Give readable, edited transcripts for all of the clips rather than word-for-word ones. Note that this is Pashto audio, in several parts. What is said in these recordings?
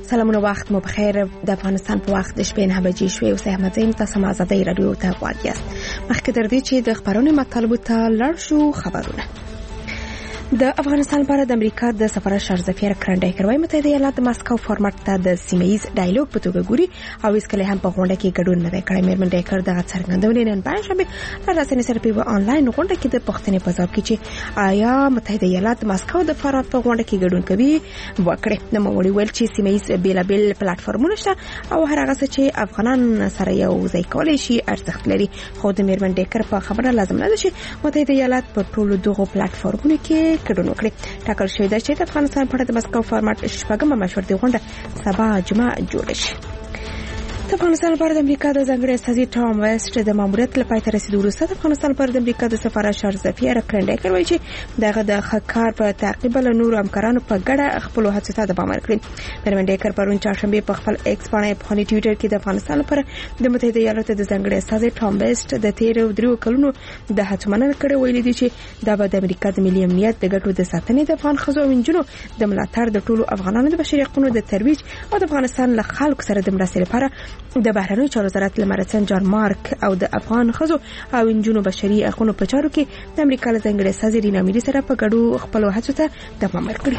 سلامونه وخت مو بخیر. د افغانستان په وخت د شپې 9 بجې شوې او احمد زین تاسو ما آزادۍ رادیو ته غواړئ. مخکې تر دې چې د خبرونو مطالبه ته لاړ شو، خبرونه د افغانستان لپاره د امریکا د سفارت شارزفیر کرنډایکر وايي متحده ایالات د ماسکو فارمټ ته د سیمه‌ایز ډایالوګ په توګه ګوري او هیڅ کله هم په غونډه کې ګډون نه کړي. میرمن ډایکر د څرګندونې نن پنځشنبه رسنۍ سره په آنلاین غونډه کې د پښتنې په ځواب کې چې آیا متحده ایالات د ماسکو د فارمټ په غونډه کې ګډون کوي وکړي. نو موږ ویل چې سیمه‌ایز بیلابل پلیټفارمونه شته او هر هغه څه چې افغانان سره یو ځای کولای شي ارزښت لري. خو د میرمن ډایکر په خبره لازم نه ده چې متحده ایالات په ټولو دغه پلیټفارمونو کې ګډون وکړي. ټاکل شوی دی چې د افغانستان په اړه د مسکو فارمټ شپږمه مشورتي غونډه سبا جمعه جوړ شي. د افغانستان لپاره د امریکا د ځانګړي استازي ټام ویسټ د ماموریت لپاره تر رسیدو وروسته د افغانستان لپاره د امریکا د سفارت شارزفیر کرنډایکر وايي چې دغه د خکار په تعقیب له نور همکارانو په ګډه خپل هڅو ته دوام ورکړي. میرمن ډایکر پرون چهارشنبه په خپل ایکس باندې په ټوئیټر کې د افغانستان لپاره د متحده ایالاتو د ځانګړي استازي ټام ویسټ د 13 کلونو د هڅو مننه کړې ویلي دي چې دا به د امریکا د ملي امنیت د ګټو د ساتنې د افغان ښځو او نجونو د ملاتړ د ټولو افغانانو د بشري حقوقو د ترویج او د افغانستان له خلکو سره د مرستې لپاره د بهرنیو چارو وزارت لمرسن جان مارک او د افغان ښځو او نجونو بشري حقوقو په چارو کې د امریکا له ځانګړي استازي رینا میری سره په ګډو خپل هڅو ته دوام ورکړي.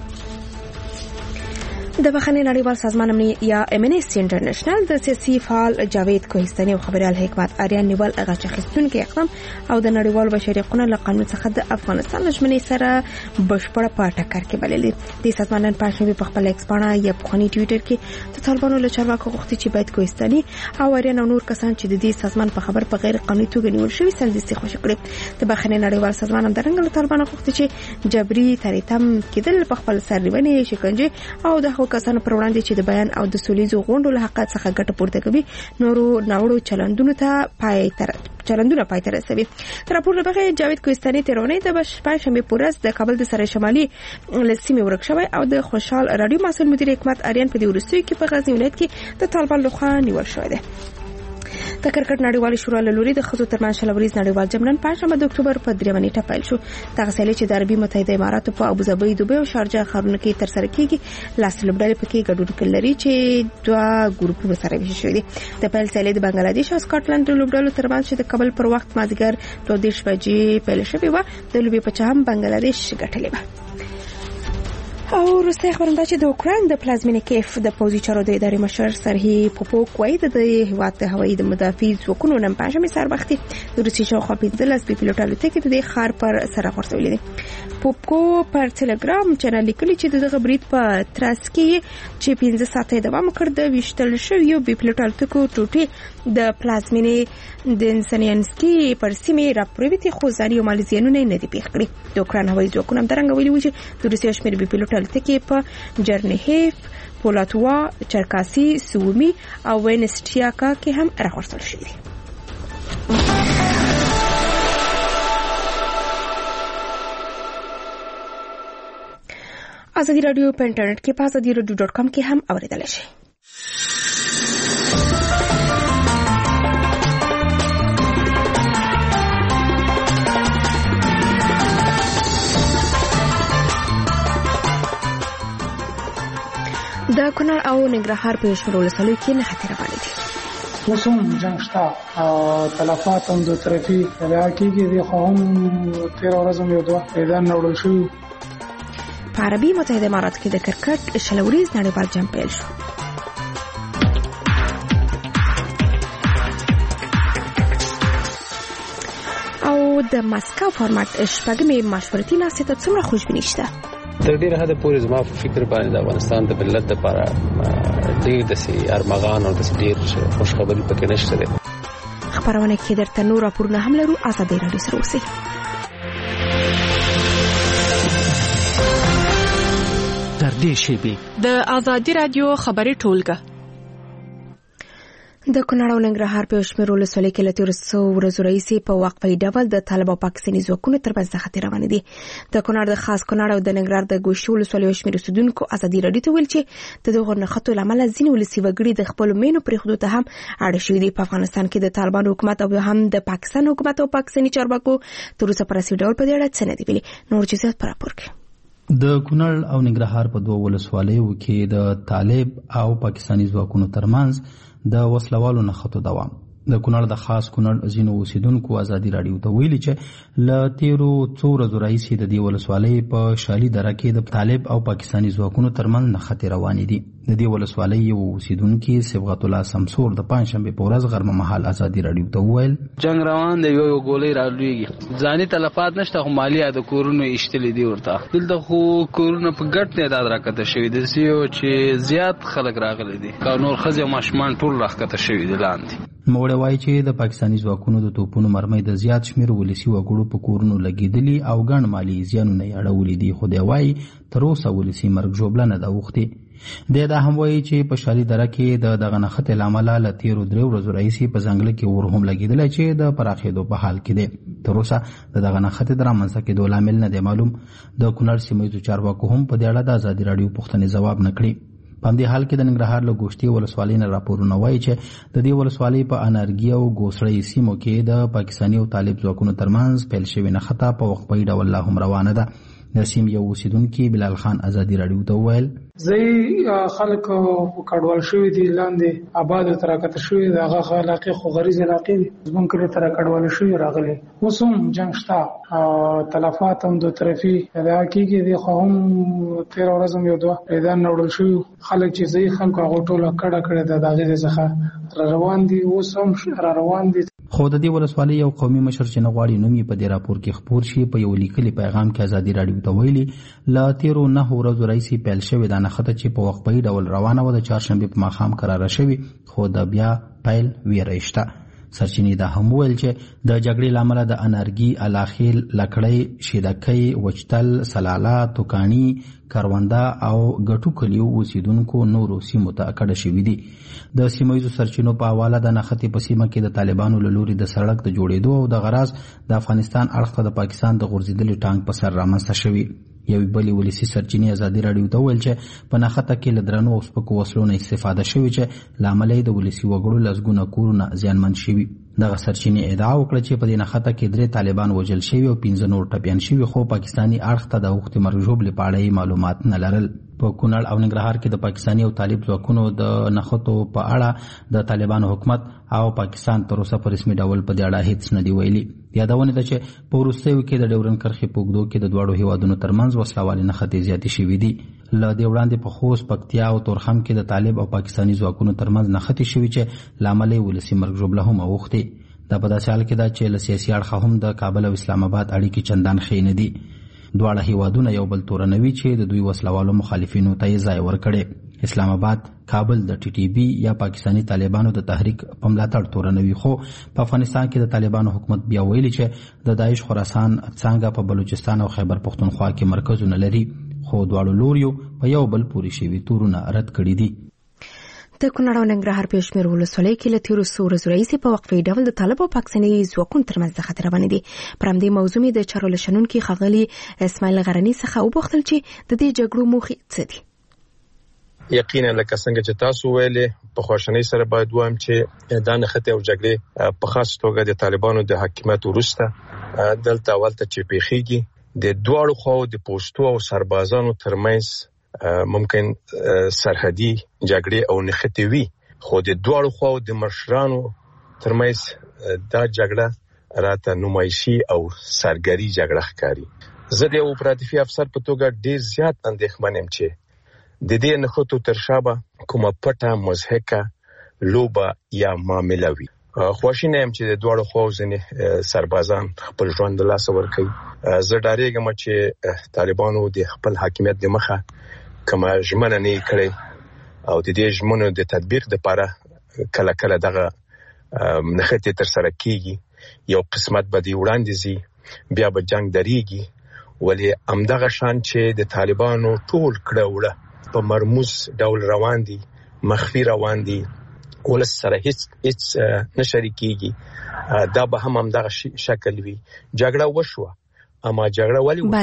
د بخښنې نړیوال سازمان یا امنیسټي انټرنیشنل د سیاسي فعال جاوید کوهستاني او خبريال حکمت آریان نیول هغه چخستونکو اقدام او د نړیوال بشري حقوقو له قانون څخه د افغانستان لژمنې سره بشپړه په ټکر کې بللې. د سازمان نن پښتون په خپل ایکس باندې یا په ټوئیټر کې د طالبانو له چارواکو غوښتي چې باید کوهستاني او آریان او نور کسان چې د دې سازمان په خبر په غیر قانوني توګه نیول شوی سمدستي خوشی کړي. د بخښنې نړیوال سازمان هم درنګ له طالبانو غوښتي چې جبري تریتم کېدل په خپل سرنیونې شکنجه او د کسانو پر وړاندې چې د بیان او د سولېزو غونډو له حق څخه ګټه پورته کوي نورو ناوړو چلندونو ته پای ته رسوي. تر راپور له بغیر جاوید کوهستاني ترونه د پنځشنبه پورز د کابل د سره شمالي لسیمه ورکشوي او د خوشحال رادیو مسؤل مدیر حکمت آریان په دې ورستیو کې په غزنی ولایت کې د طالبان لخوا نیول شوی دی. د کرکټ نړیوال شورا له لوري د خزو ترمن شلوريز نړیوال جام نن پنځمه د اکتوبر په 3 نیټه پیل شو. دغه سیالي چې د عربي متحده اماراتو په ابوظبي، دوبۍ او شارجه ښارونو کې تر سره کیږي. لاس لوبډلې پکې ګډون لري چې دوه ګروپونو سره ویشل شوی دي. د پیل سیالي د بنگلاديش او سکاټلند لوبډلو ترمنځ چې د کابل پر وخت مازیګر 2:30 بجې پیل شوی و. د لوبي په چم بنگلاديش ګټلې و. او روسي خبرنده چې د اوکراین د پلازمینې کیف د پوزي چارو د ادارې مشر سرهی پوپوک وایي د هیواد د هوایي د مدافع ځواکونو نن پنځمه سربختي د روسي شاوخوا 15 بي پيلوټ الوتکې د ښار پر سر غورځولې دي. پوپکو پر ټلګرام چینل لیکلي چې دغه برید په تراسکي چې 15 ساعته دوام وکړ د وشتل شوی بي پيلوټ الوتکو ټوټي د پلازمینې د انسانيانسکي پر سیمه راپرويتي خو ځاني او ماليزیانونه نه دي پیښ کړی. د اوکراین هوایي ځواکونو هم درنګ ویلي و چې د روسي شمیر بي پيلوټ الوتکې په جرنهیف، پولاتوا، چرکاسي، سومي او وینسټیاکا کې هم راغورځول شوی دي. ازادي رادیو په انټرنیټ کې په azadiradio.com کې هم اوریدل شي. د کونړ او ننګرهار په شمول ولسوالۍ کې نه خطر روان دي. وسوم جنگ شتا تلفات هم د ترافیک علاقې دي خو هم 13 ورځې یو دوه اذن نوړل شو. په عربي متحده امارات کې د کرکټ شلوريز نړیوال جام پیل شو. او د مسکو فارمټ شپږمې مشورتي ناستې ته څومره خوشبیني شته؟ تر ډیره حد پورې زما په فکر باندې د افغانستان د ملت لپاره ډیر د ارمغان او د ډیر خوشخبری پکې نشته ده. خبرونه کې درته نور راپورونه هم لرو. ازادي رادیو سره اوسئ. تر دې شیبې د ازادي رادیو خبري ټولګه د کونړ او ننګرهار په شمیر ولسوالۍ کې له 13 ورځې راهیسې په وقفه ډول د طالب او پاکستاني ځواکونو ترمنځ خطر روان دي. د کونړ د خاص کونړ او د ننګرهار د ګوشتي ولسوالۍ شمیر اوسیدونکو ازادي رادیو ته ویل چې د دغه نخښتو لامل ځینې ولسي وګړي د خپل مینو پر حدود ته هم اړ شوي دي. په افغانستان کې د طالبان حکومت او هم د پاکستان حکومت او پاکستاني چارواکو تر اوسه پر رسمي ډول په دې اړه څه نه دي ویلي. نور جزئیات پر راپور کې د کونړ او ننګرهار په دوه ولسوالیو کې د طالب او پاکستاني ځواکونو ترمنځ د وسلوالو نښتو دوام. د کونړ د خاص کونړ ځینو اوسیدونکو ازادي راډیو ته ویلي چې له تیرو څو ورځو راهیسې د دې ولسوالۍ په شالي دره کې د طالب او پاکستاني ځواکونو ترمنځ نښتې روانې دي. د دې ولسوالۍ یو اوسیدونکي صبغت الله سمسور د پنجشنبې په ورځ غرمه مهال ازادي راډیو ته وویل جنگ روان دی، یو ګولۍ رالویږي، ځاني تلفات نشته، خو مالیه د کورونو ایشتلې دي ورته. دلته خو کورونه په ګډ تعداد راکته شوي دي چې زیات خلک راغلي دي، نور ښځې او ماشومان ټول راکته شوي دي لاندې. نوموړی وایي چې د پاکستاني ځواکونو د توپونو مرمۍ د زیات شمېر ولسي وګړو په کورونو لګېدلي او ګڼ مالي زیانونه یې اړولي دي، خو دی وایي تر اوسه ولسي مرګ ژوبله نه ده اوښتې. دی دا هم وایي چې په شالي دره کې د دغه نښتې له امله له تېرو 3 ورځو راهیسې په ځنګله کې اور هم لګېدلی چې د پراخېدو په حال کې دی. تر اوسه د دغه نښتې د رامنځته کېدو لامل نه دی معلوم. د کونړ سیمه ییزو چارواکو هم په دې اړه د ازادي راډیو پوښتنې ځواب نه کړي. په همدې حال کې د ننګرهار له ګوشتي ولسوالۍ نه راپورونه وایي چې د دې ولسوالۍ په انارګي او ګوسړی سیمو کې د پاکستاني او طالب ځواکونو ترمنځ پیل شوې نښته په وقفه‌یي ډول لا هم روانه ده. د سیمې یو اوسیدونکي بلال خان ازادي راډیو ته وویل خلک کډوال شوي دي، لاندې آباد تر راکته شوي دي، هغه علاقې خو غریز علاقې دي، زمونږ کلی تر کډوال شوي راغلي. اوس هم جنګ شته، تلفات هم د طرفي دا کېږي دي، خو هم 13 ورځې هم یو دوه میدان نه وړل شوي خلک چې ځایي خلکو هغه ټوله کړه ده، د هغې څخه را روان دي، اوس هم را روان دي. خو د دې ولسوالۍ یو قومي مشر چې نه غواړي نوم یې په دې راپور کې خپور شي په یو لیکلي پیغام کې ازادي راډیو ته ویلي له تېرو 9 ورځو راهیسې پیل شوې دا نښته چې په وقفه‌یي ډول روانه وه د چهارشنبې په ماښام قراره شوې، خو د بیا پیل ویره یې شته. سرچینې دا هم وویل چې د جګړې له امله د انارګي، الاخیل، لکړی، شیدکۍ، وچتل، سلاله، توکاڼي، کرونده او ګټو کلیو اوسیدونکو نورو سیمو ته کډه شوي دي. د سیمه ییزو سرچینو په حواله د نښتې په سیمه کې د طالبانو له لوري د سړک د جوړېدو او د غراض د افغانستان اړخ ته د پاکستان د غورځېدلي ټانک په سر رامنځته شوي. یوې بلې ولسي سرچینې ازادي راډیو ته وویل چې په نښته کې له درنو او سپکو وسلو نه استفاده شوې چې له امله یې د ولسي وګړو لسګونه کورونه زیانمن شوي. دغه سرچینې ادعا وکړه چې په دې نښته کې 3 طالبان وژل شوي او 15 نور ټپیان شوي، خو پاکستاني اړخ ته د اوښتې مرګ ژوبلې په اړه معلومات نه لرل. په کونړ او ننګرهار کې د پاکستاني او طالب ځواکونو د نښتو په اړه د طالبانو حکومت او پاکستان تر اوسه په رسمي ډول په دې اړه هیڅ نه دی ویلي. یادونه ده چې په وروستیو کې د ډیورنډ کرښې په اوږدو کې د دواړو هیوادونو ترمنځ وسلوالې نښتې زیاتې شوي دي. له دې وړاندې په خوست، پکتیا او تورخم کې د طالب او پاکستاني ځواکونو ترمنځ نښتې شوي چې له امله یې ولسي مرګ ژوبله هم اوښتې. دا په داسې حال کې ده چې له سیاسي اړخه هم د کابل او اسلام آباد اړیکې چندان ښې نه دي. دواړه هیوادونه یو بل تورنوي چې د دوی وسلوالو مخالفینو ته یې ځای ورکړی. اسلام آباد کابل د ټي ټي بي یا پاکستاني طالبانو د تحریک په ملاتړ تورنوي، خو په افغانستان کې د طالبانو حکومت بیا ویلي چې د داعش خراسان څانګه په بلوچستان او خیبر پښتونخوا کې مرکزونه لري، خو دواړو لوریو په یو بل پورې شوي تورونه رد کړي دي. د کونړ او ننګرهار په شمېر ولسوالۍ کې له تېرو څو ورځو راهیسې په وقفه‌یي ډول د طالب او پاکستاني ځواکونو ترمنځ نښتې روانې دي. پر همدې موضوع مې د چارو له شنونکي ښاغلي اسماعیل غرني څخه وپوښتل چې د دې جګړو موخې څه دي. یقینا لکه څنګه چې تاسو ویلې په خوشحالۍ سره باید وایم چې دا نښتې او جګړې په خاص توګه د طالبانو د حاکمیت وروسته دلته اولته چې پیښیږي د دواړو خواو د پوستو او سربازانو ترمنځ ممکن سرحدي جګړې او نښتې وي، خو د دواړو خواو د مشرانو ترمنځ دا جګړه راته نمایشي او سرګري جګړه ښکاري. زه د یو اپراتیفي افسر په توګه ډیر زیات اندېښمن یم چې د دې نښتو تر شا به کومه پټه مضحکه لوبه یا معامله وي. خواشینه یم چې د دواړو خواو ځینې سربازان خپل ژوند له لاسه ورکوي. زه ډارېږم چې طالبانو د خپل حاکمیت د مخه کومه ژمنه نه کړې او د دې ژمنو د تطبیق لپاره کله کله دغه نښتې تر سره کیږي. یو قسمت به دی وړاندې ځي، بیا به جنگ دریږي، ولې همدغه شان چې د طالبانو ټول کړه وړه په مرموز ډول روان دي، مخفي روان دي، ولس سره هیڅ نه شریکېږي، دا به همدغه شکل وي. جګړه وشوه اما جګړه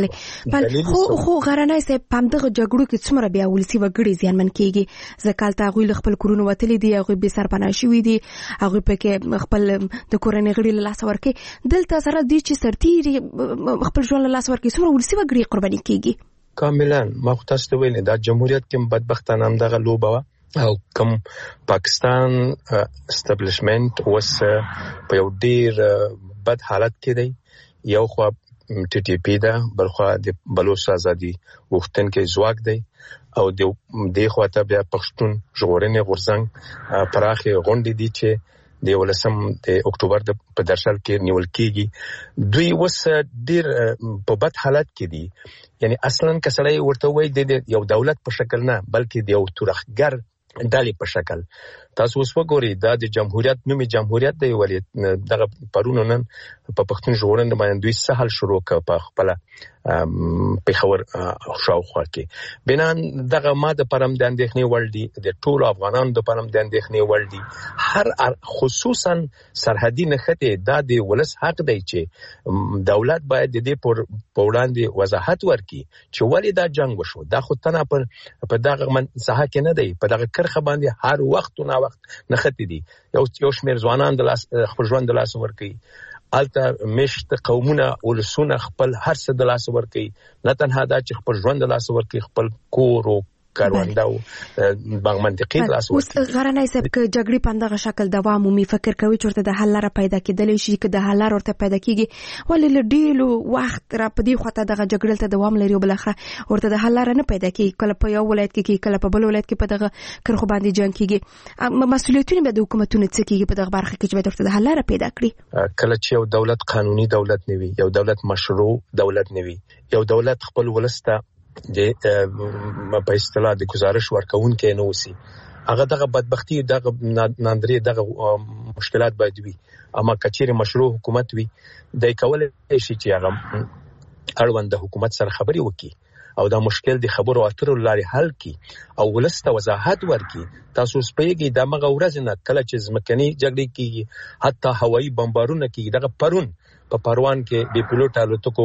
ولې خو غرنۍ صاحب په همدغه جګړو کې څومره بیا ولسي وګړي زیانمن کېږي. ځکه هلته هغوی له خپل کورونو وتلي دي، هغوی بې سرپناه شوي دي، هغوی پکې خپل د کورنۍ غړي له لاسه ورکوي. دلته سره دې چې سرتیري خپل ژوند له لاسه ورکوي، څومره ولسي وګړي قرباني کېږي. کاملا ما خو تاسو ته ویل دا جمهوریت کې بدبختانه هم دغه لوبه وه او کوم پاکستان اسټابلیشمنت اوس په یو ډیر بد حالت کې دی. یو خو ټي ټي پی ده، بل خو د بلوچ ازادي غوښتونکي ځواک دی او د خواته بیا پښتون ژغورنې غورځنګ پراخه غونډې دي چې د 18 د اکتوبر په درشل کې نیول کېږي. دوی اوس ډیر په بد حالت کې دي. یعنی اصلا کسړی ورته وایي د یو دولت په شکل نه بلکې د یو تورخګر ډلې په شکل. تاسو اوس وګورئ دا د جمهوریت نومي جمهوریت دی، ولې دغه پرونو نن په پښتون ژغورنې باندې دوی سهل شروع کړ په خپل پیښور شاوخوا کې. بنان دغه ماده پرم د اندېښنې وړ دي، د ټولو افغانانو د پرم د اندېښنې وړ دي. هر خصوصا سرحدي نښتې دا د ولس حق دی چې دولت باید د دې په وړاندې وضاحت ورکړي چې ولې دا جنگ وشو. دا خو تنه په دغه ساحه کې نه دی، په دغه کرخه باندې هر وخت نه وخت نښتې دي. یو شمېر ځوانان د لاس خپل ژوند د لاس ورکړي، الته مشت قومونه ولسونه خپل هر څه د لاس ورکړي، نه تنها دا چې خپل ژوند د لاس ورکړي، خپل کور او کارونده او باغ منطقې د لاس ورکړي. اوس غرنۍ صاحب که جګړې په دغه شکل دوام مومي، فکر کوي چې ورته د حل لاره پیدا کېدلی شي؟ که د حل لاره ورته پیدا کېږي ولې له ډېرو وخت را په دې خواته دغه جګړې ته دوام لري او بلاخره ورته د حل لاره نه پیدا کېږي؟ کله په یو ولایت کې کله په بل ولایت کې په دغه کرښو باندې جنګ کېږي. مسؤلیتونه به د حکومتونو څه کېږي په دغه برخه کې چې باید ورته د حل لاره پیدا کړي؟ کله چې یو دولت قانوني دولت نه وي، یو دولت مشروع دولت نه وي، یو دولت خپل ولسته د په اصطلاح د گزارش ورکون کې نه وسی، هغه دغه بدبختی دغه ناندري دغه مشکلات باید وي. اما کچېره مشروع حکومت وي د کول شي چې هغه اړوند د حکومت سره خبري وکړي او دا مشکل د خبرو اترو لاري حل کی او ولسته وضاحت ورکړي. تاسو سپېږی د مغه ورځ نه کله چې ځمکني جګړې کیږي، حتی هوایي بمبارونه کیږي. دغه پرون په پروان کې د پیلوټ الوتکو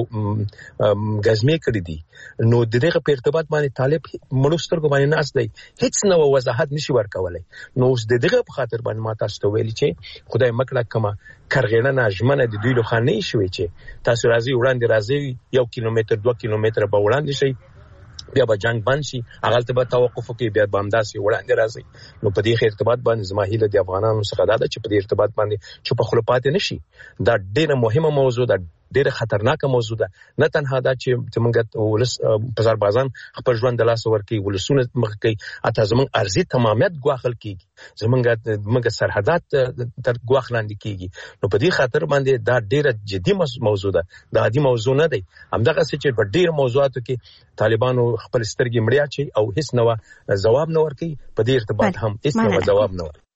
غزمې کړې دي، نو دغه په ارتباط باندې طالب مړوسترګو باندې ناس دی، هیڅ نو وضاحت نشي ورکولای. نو اوس دغه په خاطر باندې ما تاسو ته ویلي چې خدای مکړه کما کرغېړه ناجمنه د دوی له خانې شوي چې تاسو راځي وړاندې راځي 1 کیلومتر 2 کیلومتر په وړاندې شي، بیا به جنگ بند شي، هغه ته به توقف کوي، بیا به همداسې وړاندې راځي. نو په دې ارتباط باندې زما هیله د افغانانو څخه دا ده چې په دې ارتباط باندې چوپ خپل پاتې نشي. دا ډېره مهمه موضوع ده، ډېره خطرناکه موضوع ده. نه تنها دا چې موږ ولس بازار بازان خپل ژوند د لاس ورکړي، ولسونه مخ کوي، اته زموږ ارزي تمامیت ګواخل کیږي، زموږ سرحدات تر ګواخ لاندې کیږي. نو په دې خاطر باندې دا ډېره جدي موضوع ده، دا عادي موضوع نه دی. همدغه څه چې په ډېر موضوعاتو کې طالبانو خپل سترګې مړیا چي او هیڅ نو جواب نه ورکړي، په دې ارتباط هم هیڅ نو جواب نه ورکړي.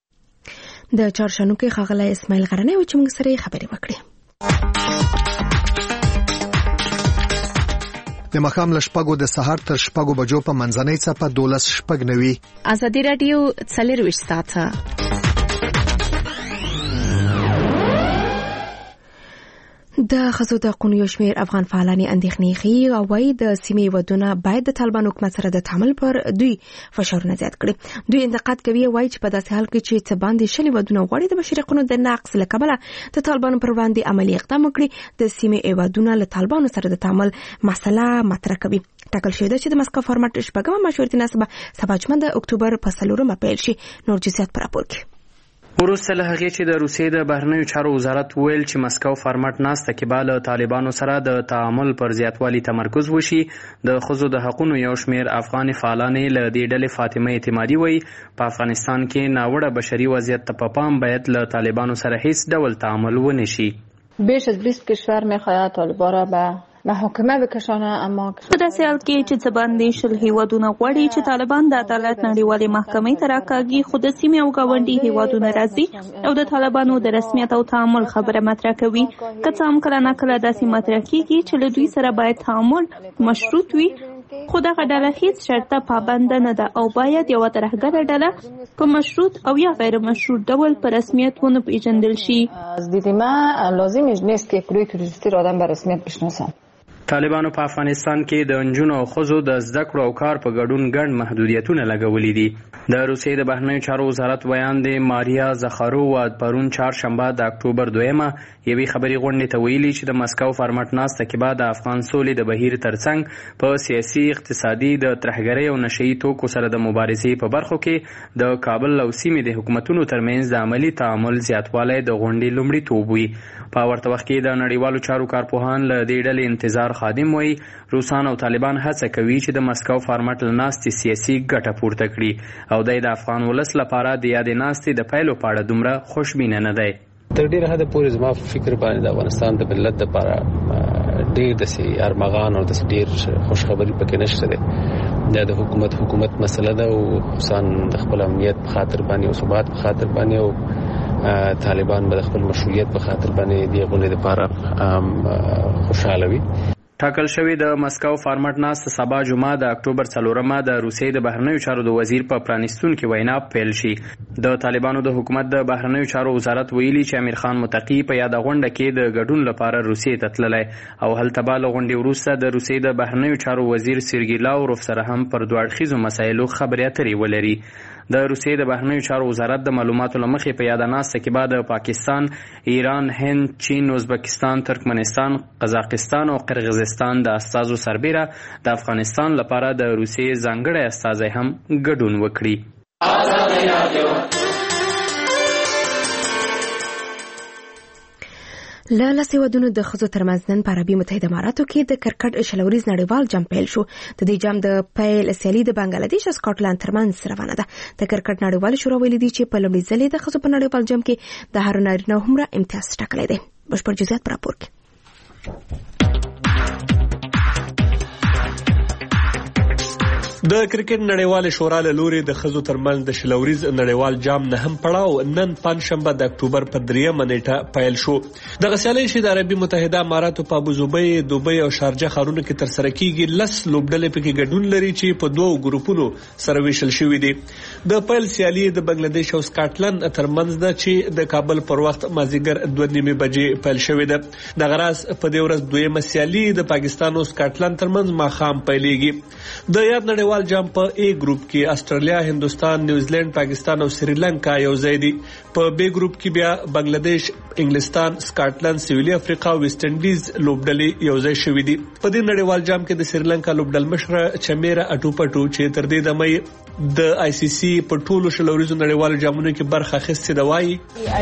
د چارشنو کې ښاغلی اسماعیل غرنی و چې موږ سره خبرې وکړې. د مخام لشپګو د سحر تر شپګو بجو په منځنۍ څپه 12:09 ازادي رادیو 24 ساعته. د ښځو د حقونو یو شمېر افغان فعالان اندېښنې ښیي او وایي د سیمې ودونه باید د طالبان حکومت سره د تعامل پر دوی فشارونه زیات کړي. دوی انتقاد کوي او وایي چې په داسې حال کې چې څه باندې شلي ودونه غواړي د بشري حقونو د نقض له کبله د طالبانو پر وړاندې عملي اقدام وکړي، د سیمې ودونه له طالبانو سره د تعامل مسله مطرح کوي. ټاکل شوې ده چې د مسکو فارمټ شپږمه مشورتي نسبه سبا جمعه د اکتوبر په 4 پیل شي. نور جزئیات پر راپور کې. وروسته له هغې چې د روسیې د بهرنیو چارو وزارت ویل چې مسکو فارمټ ناسته کې به له طالبانو سره د تعامل پر زیاتوالي تمرکز وشي، د ښځو د حقونو یو شمېر افغان فعالانې له دې ډلې فاطمه اعتمادي وایي په افغانستان کې ناوړه بشري وضعیت ته په پام باید له طالبانو سره هیڅ ډول تعامل ونه شي. بیش از 20 کشور میخواهد طالبان را به محاکمه بکشانه، اما په داسې حال کې چې څه باندې شل هیوادونه غواړي چې طالبان د عدالت نړیوالې محکمې ته راکاږي، خو د سیمې او ګاونډي هیوادونه راځي او د طالبانو د رسمیت او تعامل خبره مطرح کوي. که څه هم کله ناکله داسې مطرح کیږي چې له دوی سره باید تعامل مشروط وي، خو دغه ډله هیڅ شرطه پابنده نه ده او باید یوه ترهګره ډله په مشروط او یا غیر مشروط ډول په رسمیت ونه پیژندل شي. از دید من لازم نیست که گروه تروریستی را آدم به رسمیت بشناسن. طالبانو په افغانستان کې د نجونو او ښځو د زده کړو او کار په ګډون ګڼ محدودیتونه لګولي دي. د روسیې د بهرنیو چارو وزارت بیان دی ماریا زخارووا پرون چهارشنبه د اکتوبر 2 یوې خبري غونډې ته ویلي چې د مسکو فارمټ ناسته کې بعد د افغان سولې د بهیر ترڅنګ په سیاسي اقتصادي د ترهګرۍ او نشئی توکو سره د مبارزې په برخو کې د کابل او سیمې د حکومتونو ترمنځ د عملی تعامل زیاتوالی د غونډې لومړیتوب وي. په ورته وخت کې د نړیوالو چارو کارپوهان له دې ډلې انتظار خادم وایي روسان او طالبان هڅه کوي چې د مسکو فارمټ له ناستې سیاسي ګټه پورته کړي او د افغان ولس لپاره د یادې ناستې د پیلو په اړه دومره خوشبینه نه دی. تر ډیره حده پورې زما فکر باندې د افغانستان د ملت لپاره ډیر د ارمغان او د ډیر خوشخبری پکې نشته ده. د حکومت مسله ده او خصوصا د خپل امنیت په خاطر باندې او ثبات په خاطر باندې او طالبان به خپل مشروعیت په خاطر باندې دی غونډې لپاره خوشاله وي. ټاکل شوی د مسکو فارمټ ناست سبا جمعه د اکتوبر 4 د روسیې د بهرنیو چارو د وزیر په پرانیستون کې وینا پیل شي. د طالبانو د حکومت د بهرنیو چارو وزارت ویلي چې امیر خان متقی په یاد غونډه کې د ګډون لپاره روسیې ته تللی او هلته به له غونډې وروسته د روسیې د بهرنیو چارو وزیر سرګی لاوروف سره هم پر دوه اړخیزو مسایلو خبرې اترې ولري. د روسیې د بهرنیو چارو وزارت د معلوماتو له مخې په یاد ناسته کې بعد پاکستان، ایران، هند، چین، ازبکستان، ترکمنستان، قزاقستان او قرغیزستان د استازو سربیره د افغانستان لپاره د روسیې ځانګړی استازی هم ګډون وکړي. له لسې ودونو د ښځو ترمنځ نن په عربي متحده اماراتو کې د کرکټ شلوریز نړیوال جام پیل شو. د دې جام د پیل سیالي د بنگلادیش او سکاټلند ترمنځ روانه ده. د کرکټ نړیوال شورا ویلي دي چې په لومړي ځل د ښځو په نړیوال جام کې د هر نارینه هومره امتیاز ټاکلی دی. بشپړ جزئیات په راپور کې. د کرکټ نړیوال شورا له لوري د ښځو ترمنځ د شلوریز نړیوال جام نهم پړاو نن پنځشنبه د اکتوبر په 3 نیټه پیل شو. د غسیالي چې د عربي متحده اماراتو په ابوظبي، دوبۍ او شارجه ښارونو کې تر سره کیږي 10 لوبډلې پکې ګډون لري چې په دوو ګروپونو سره ویشل شوي دي. د پیل سیالي د بنگلاديش او سکاټلند ترمنځ ده چې د کابل پر وخت مازیګر 2:30 بجې پیل شوې ده. د غراس په دې ورځ دویمه سیالي د پاکستان او سکاټلند ترمنځ ماښام پیلېږي. د یاد نړیوال جام په A ګروپ کې استرالیا، هندوستان، نیوزیلند، پاکستان او سریلانکا یو ځای دي. په B ګروپ کې بیا بنگلاديش، انګلستان، سکاټلند، سویلي افریقا او ویسټ انډیز لوبډلې یو ځای شوې دي. په دې نړیوال جام کې د سریلانکا لوبډل مشره چمیرا اټوپټو چې تر دې دمه د ICC په ټولو شلوریزو نړیوالو جامونو کې برخه اخیستې ده وایي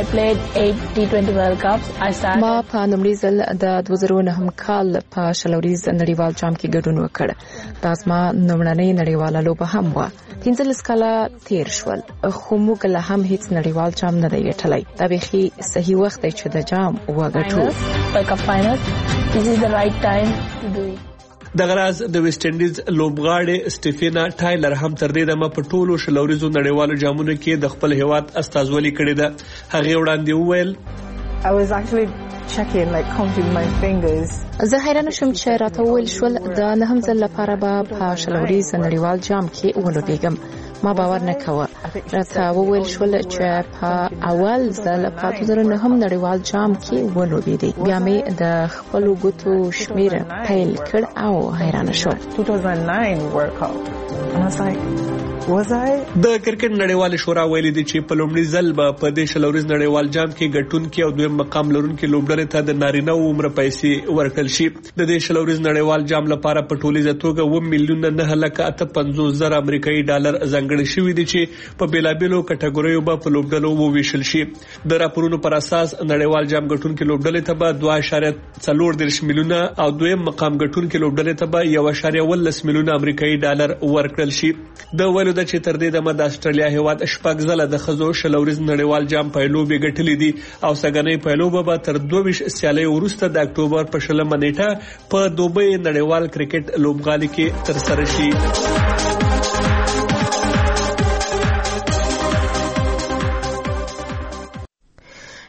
ما په لومړي ځل د 2009 کال په شلوریز نړیوال جام کې ګډون وکړ. دا زما لومړنۍ نړیواله لوبه هم وه. 15 کاله تیر شول خو موږ له هم هیڅ نړیوال جام نه دی ګټلی. دا بیخي صحیح وخت دی چې د جام وګټو. د غراز د ویسټ انډیز لوبغاړې سټیفینا ټایلر هم تر دې دمه په ټولو شلوریزو نړیوالو جامونو کې د خپل هیواد استازولي کړې ده. هغه وړاندې وویل زه حیرانه شوم چې راته وویل شول د نهم ځل لپاره به په شلوریز نړیوال جام کې ولوبېږم. ما باور نه کاوه. راته وویل شول چې په اول ځل په 2009 نړیوال جام کې ولوبېدې. بیا مې د خپلو ګوتو شمیر پیل کړ او حیرانه شوم. د کرکټ نړیوال شورا ویلي دي چې په لومړي ځل به په دې شلوریز نړیوال جام کې ګټونکي او دویم مقام لرونکي لوبډلې ته د نارینه عمر پیسې ورکړل شي. د دې شلوریز نړیوال جام لپاره په ټولیزه توګه 1,958,000 امریکایي ډالر ځانګړي شوي دي چې په بیلابیلو کټګوریو به په لوبډلو وویشل شي. د راپورونو پر اساس نړیوال جام ګټونکي لوبډلې ته به 2.4 میلیونه او دویم مقام ګټونکي لوبډلې ته به 1.18 میلیونه امریکایي ډالر ورکړل شي. د ویلو د چې تر دې دمه د استرالیا هیواد شپږ ځله د ښځو شلوریز نړیوال جام پیلوبې ګټلې دي او سګنۍ پیلوبه به تر 22 سیالۍ وروسته د اکتوبر په 20 نیټه په دوبۍ نړیوال کرکټ لوبغالي کې تر سره شي.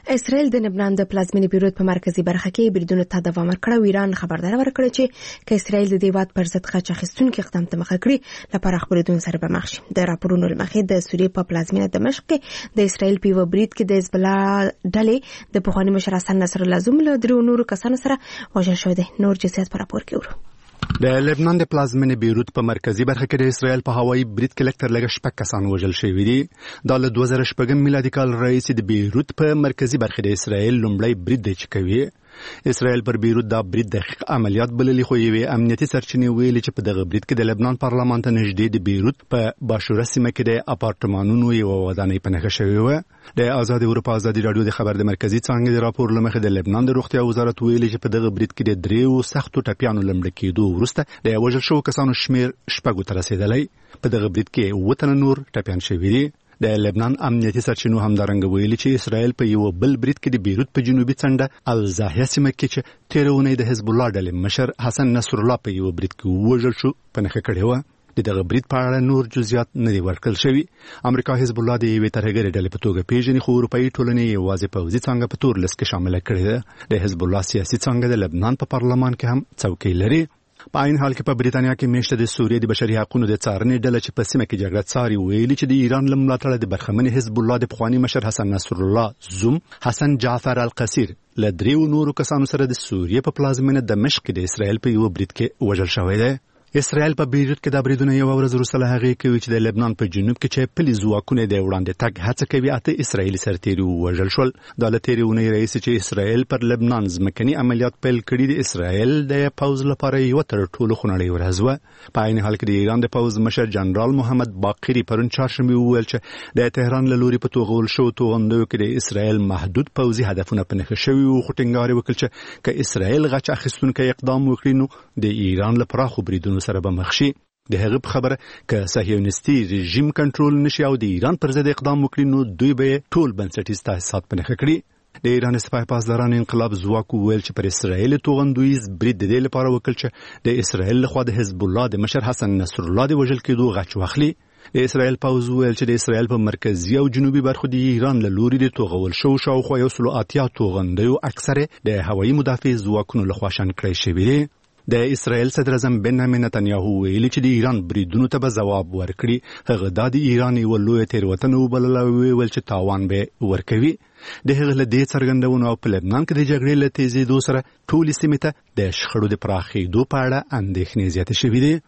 اسرائیل د لبنان د پلازمینې بیروت په مرکزی برخه کې بریدونو ته دوام ورکړ او ایران خبرداری ورکړه چې که اسرائیل د دیوات پر ضد غچ اخیستونکو اقدام ته مخه کړي لپاره خبردون سره به مخ شي. د راپورونو لمخې د سوریې په پلازمینه دمشق کې د اسرائیل په برید کې د حزب الله ډلې د پخوانی مشر حسن نصرالله زوم له درو نورو کسانو سره وژل شوی دی. نور جزئیات په راپور کې ورو. د لبنان د پلازمینې بیروت په مرکزی برخه کې د اسرائیل په هوایي برید کې لکتر لږ 6 کسان وژل شوي دي. دا له 2014 میلادي کال راهیسې د بیروت په مرکزی برخه د اسرائیل لومړی برید دی چې کوي. اسرائیل پر بیروت دا برید دقیق عملیات بللی خو یوې امنیتي سرچینې ویلي چې په دغه برید کې د لبنان پارلمان ته نږدې د بیروت په باشوره سیمه کې د اپارتمانونو یو ودانۍ په نښه شوې وه. د آزاد اروپا ازادي رادیو د خبر د مرکزی څانګې د راپور لمخې د لبنان د روغتیا وزارت ویلي چې په دغه برید کې د دریو سختو ټپیانو لمړه کېدو وروسته د وژل شوو کسانو شمیر 6 ته رسیدلی. په دغه برید کې 7 تنه نور ټپیان شوي دي. د لبنان امنیتي سرچینو همدارنګه ویلي چې اسرائیل په یو بل برید کې د بیروت په جنوبي څنډه الزاهیه سیمه کې چې تیرونی د حزب الله ډلې مشر حسن نصرالله په یو برید کې وژل شو په نښه کړې وه. د دغه برید په اړه نور جزئیات نه دي ورکړل شوي. امریکا حزب الله د یوې ترهګرې ډلې په توګه پیژني خو اروپایي ټولنې یوازې پوځي څانګه په تور لیست کې شامله کړې ده. د حزب الله سیاسي څانګه د لبنان په پارلمان کې هم څوکۍ لري. په عین حال کې په بریتانیا کې میشته د سوریې د بشري حقوقو د څارنې ډله چې په سیمه کې جګړه څاري ویلي چې د ایران له ملاتړه د برخمن حزب الله د پخوانی مشر حسن نصرالله زوم حسن جعفر القصیر له دریو نورو کسانو سره د سوریې په پلازمینه دمشق کې د اسرائیل په یو برید کې وژل شوی دی. اسرائیل په بیروت کې د بریدونو یو ورځ وروسته له هغې کوي چې د لبنان په جنوب کې چې پلي ځواکونه د وړاندې تګ هڅه کوي 8 اسرائیلي سرتیري وژل شول. دا له تېرې اونۍ راهیسې چې اسرائیل پر لبنان ځمکني عملیات پیل کړي د اسرائیل د پوځ لپاره یو تر ټولو خونړۍ ورځ وه. په عین حال کې د ایران د پوځ مشر جنرال محمد باقری پرون چهارشنبه وویل چې د تهران له لوري په توغول شوو توغندیو کې د اسرائیل محدود پوځي هدفونه په نښه شوي وو خو ټینګار یې وکړ چې که اسرائیل غچ اخیستونکی اقدام وکړي نو د ایران له پراخو بریدونو سره به مخ شي. د هغه په خبره که صهیونیستي رژیم کنټرول نشي او د ایران پر ضد اقدام وکړي نو دوی به ټول بنسټیز تاسیسات په نښه کړي. د ایران سپاه پاسداران انقلاب ځواک ویل چې پر اسرائیل توغندویز برید د دې لپاره وکړ چې د اسرائیل لخوا د حزب الله د مشر حسن نصرالله د وژل کېدو غچ واخلي. د اسرائیل پوځ ویل چې د اسرائیل په مرکزي او جنوبي برخو د ایران له لوري د توغول شو شاوخوا 180 توغندیو اکثره د هوایي مدافع ځواکونو لخوا شن کړی شوي دي. د اسرائیل صدر اعظم بنیامین نتنیاهو ویلي چې د ایران بریدونو ته به ځواب ورکړي. هغه د ایران یو لوی تېروتنه وبلله او ویل چې تاوان به ورکوي. د هغه له دې څرګندونو په لبنان کې د جګړې له تیزېدو سره ټولې سیمې ته د شخړو د پراخېدو په اړه اندېښنې زیاتې شوې دي.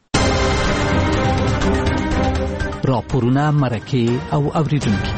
راپورونه مرکه او اوریدونکي.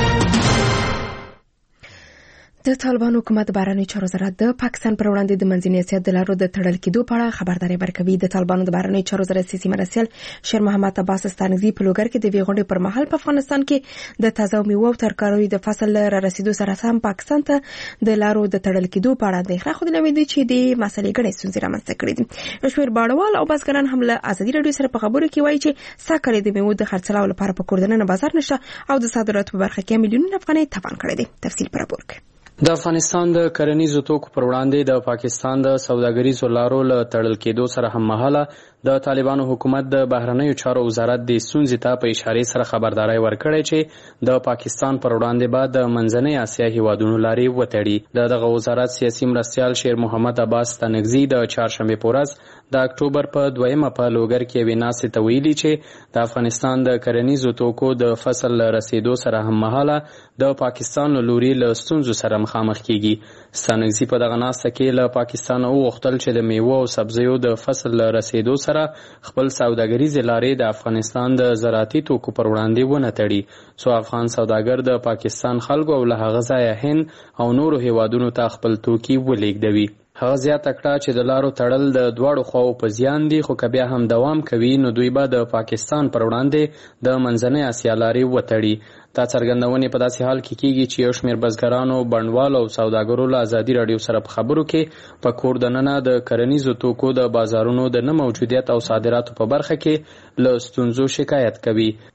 د طالبان حکومت بهرنیو چارو وزارت د پاکستان پر وړاندې د منځنۍ اسیا د لارو د تړل کېدو په اړه خبرداری ورکوي. د طالبانو د بهرنیو چارو وزارت سیاسي مرستیال شیر محمد عباس ستانکزي په لوګر کې د ویغونډې پر مهال په افغانستان کې د تازه میوو او ترکاریو د فصل را رسیدو سره سم پاکستان ته د لارو د تړل کېدو په اړه اندېښنه خوندنه وي چې د مسلې ګڼې ستونزې رامنځته کړې دي. شمېر باړوال او بزګران هم له ازادي راډیو سره په خبرو کې وایي چې سږکال د میوو د خرڅلاو لپاره په کور دننه بازار نشته او د صادراتو په برخه کې میلیونونه افغانۍ تاوان کړی دی. تفصیل پر راپور کې. د افغانستان د کرنیزو توکو پر وړاندې د پاکستان د سوداګریزو لارو له تړل کېدو سره هم مهاله د طالبانو حکومت د بهرنیو چارو وزارت د ستونزې ته په اشارې سره خبرداری ورکړی چې د پاکستان پر وړاندې به د منځنۍ اسیا هیوادونو لارې وتړي. دغه وزارت سیاسي مرستیال شیر محمد عباس ستانکزي د چهارشنبې په ورځ د اکتوبر په 2 په لوګر کې یوې ناستې ته ویلي چې د افغانستان د کرنیزو توکو د فصل له رسیدو سره هم مهاله د پاکستان له لوري له ستونزو سره مخامخ کیږي. ستانکزي په دغه ناسته کې له پاکستان وغوښتل چې د میوو او سبزیو د فصل له رسیدو سره خپل سوداګریزې لارې د افغانستان د زراعتي توکو پر وړاندې ونه تړي څو افغان سوداګر د پاکستان خلکو او له هغه ځایه هند او نورو هیوادونو ته خپل توکي ولېږدوي. هغه زیاته کړه چې د لارو تړل د دواړو خواو په زیان دي خو که بیا هم دوام کوي نو دوی به د پاکستان پر وړاندې د منځنۍ اسیا لارې وتړي. دا څرګندونې په داسې حال کې کیږي چې یو شمېر بزګرانو بڼوالو او سوداګرو له ازادي راډیو سره په خبرو کې په کور دننه د کرنیزو توکو د بازارونو د نه موجودیت او صادراتو په برخه کې له ستونزو شکایت کوي.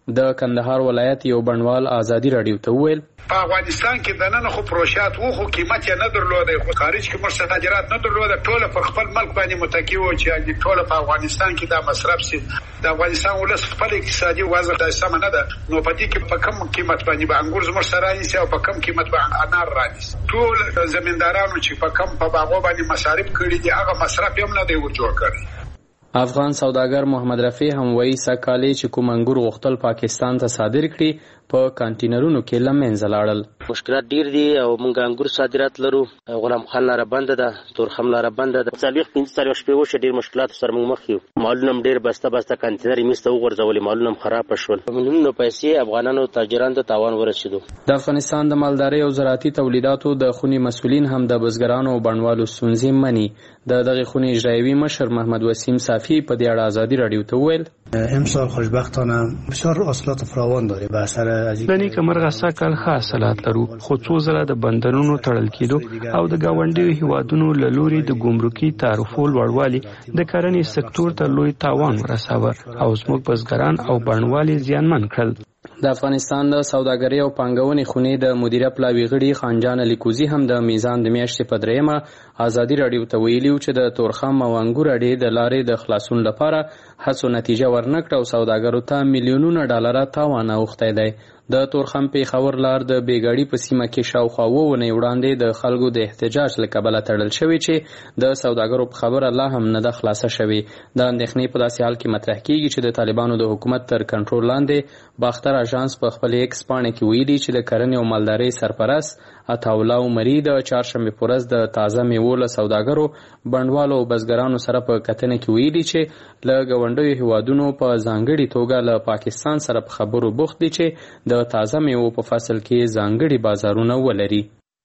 د کندهار ولایت یو بڼوال ازادي رادیو ته وویل په افغانستان کې د نن خو پروشات وو خو قیمت یې نه درلوده، خو خارج کې موږ صادرات نه درلوده، ټول پر خپل ملک باندې متکی وو چې ټول په افغانستان کې دا مصرف سي. د افغانستان ولس خپل اقتصادي وضع د سم نه ده، نو په دې کې په کم قیمت باندې به انګور زموږ سره رانیسي او په کم قیمت باندې انار رانیسي. ټول زمیندارانو چې په کم په باغو باندې مصارف کړي دي هغه مصرف هم نه دی ورجوړ کړی. افغان سوداګر محمد رفیع هم وایي سکالي چې کوم انګور غوښتل پاکستان ته صادر کړي په کانټینرونو کې لمنځه لاړل. مشکلات ډیر دي او موږ انګور صادرات لرو. غلام خان لاره بنده ده، تورخم لاره بنده ده. څلوېښت 15 تاریخ شپې وشو ډیر مشکلات سره موږ مخ یو. مالونه ډیر بسته کانټینر میسته وغورځولې، مالونه خراب شول. ملیونونه پیسې افغانانو تاجرانو ته تاوان ورسېدو. د افغانستان د مالدارۍ او زراعتي تولیداتو د خونې مسؤلین هم د بزګرانو او بڼوالو ستونزې مني. د دغه خونې اجرایوي مشر محمد وسیم صافی په دې اړه ازادي رادیو ته وویل امسال خوشبختانه بسیار حاصلات فراوان داریم به اثر از د نیک مرغه سکل ښه حاصلات لرو، خو څو ځله د بندرونو تړل کېدو او د ګاونډیو هیوادونو له لوري د ګمرکي تعرفو لوړوالي د کرنې سکتور ته لوی تاوان ورساوه او زموږ بزګران او بڼوال زیانمن کړل. د افغانستان د سوداګرۍ او پانګونې خونې د مدیره پلاوي غړي خانجان لیکوزي هم د میزان د میاشتې په دریمه ازادي رادیو ته ویلي چې د تورخم او انګور اډې د لارې د خلاصون لپاره هڅو نتیجه ورنکړه او سوداګرو ته میلیونونه ډالر تاوان اوښتی دی. د تورخم پیښور لار د بیګاړي په سیمه کې شاوخوا وونه وړاندې د خلکو د احتجاج له کبله تړل شوی چې د سوداګرو په خبره لا هم نه ده خلاصه شوی. د اندېښنې په داسې حال کې مطرح کیږي چې د طالبانو د حکومت تر کنټرول لاندې باختر اژانس په خپل ایکس پاڼه کې ویلي چې د کرنې او مالدارۍ سرپرست عطاالله عمري د چهارشنبه په ورځ د تازه میوو له سوداګرو بڼوالو او بزګرانو سره په کتنه کې ویلي چې له ګاونډیو هیوادونو په ځانګړي توګه له پاکستان سره په خبرو بوخت دي چې د تازه میوو په فصل کې ځانګړي بازارونه ولري.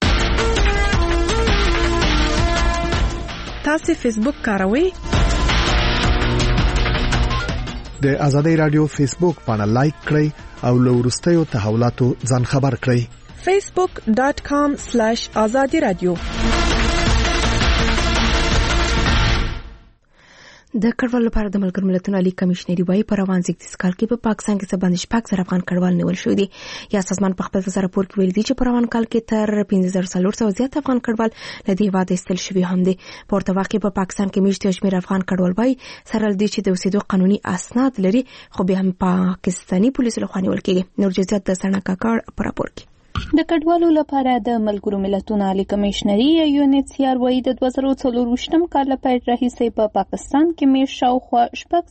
تاسو فیسبوک کاروئ؟ د ازادي رادیو فیسبوک باندې لایک کړئ او له وروستیو تحولاتو ځان خبر کړئ. facebook.com/azadi radio د کډوالو لپاره د ملګرو ملتونو عالی کمشنري وايي په روان زیږدیز کال کې په پاکستان کې څه باندې 6 افغان کډوال نیول شوي دي. یا سازمان په خپل راپور کې ویلي دي چې په روان کال کې تر 15400 زیات افغان کډوال له دې هیواده ایستل شوي هم دي. په ورته وخت کې په پاکستان کې میشته شمېر افغان کډوال وايي سره له دې چې د اوسېدو قانوني اسناد لري خو بیا هم پاکستاني پولیسو لخوا نیول کېږي. نور جزئیات د سړنا کاکړ په راپور کې. د کډوالو لپاره د ملګرو ملتونو عالی کمشنري یا UNHCR وايي د 2024 کال له پیل راهیسې په پاکستان کې میشت شاوخوا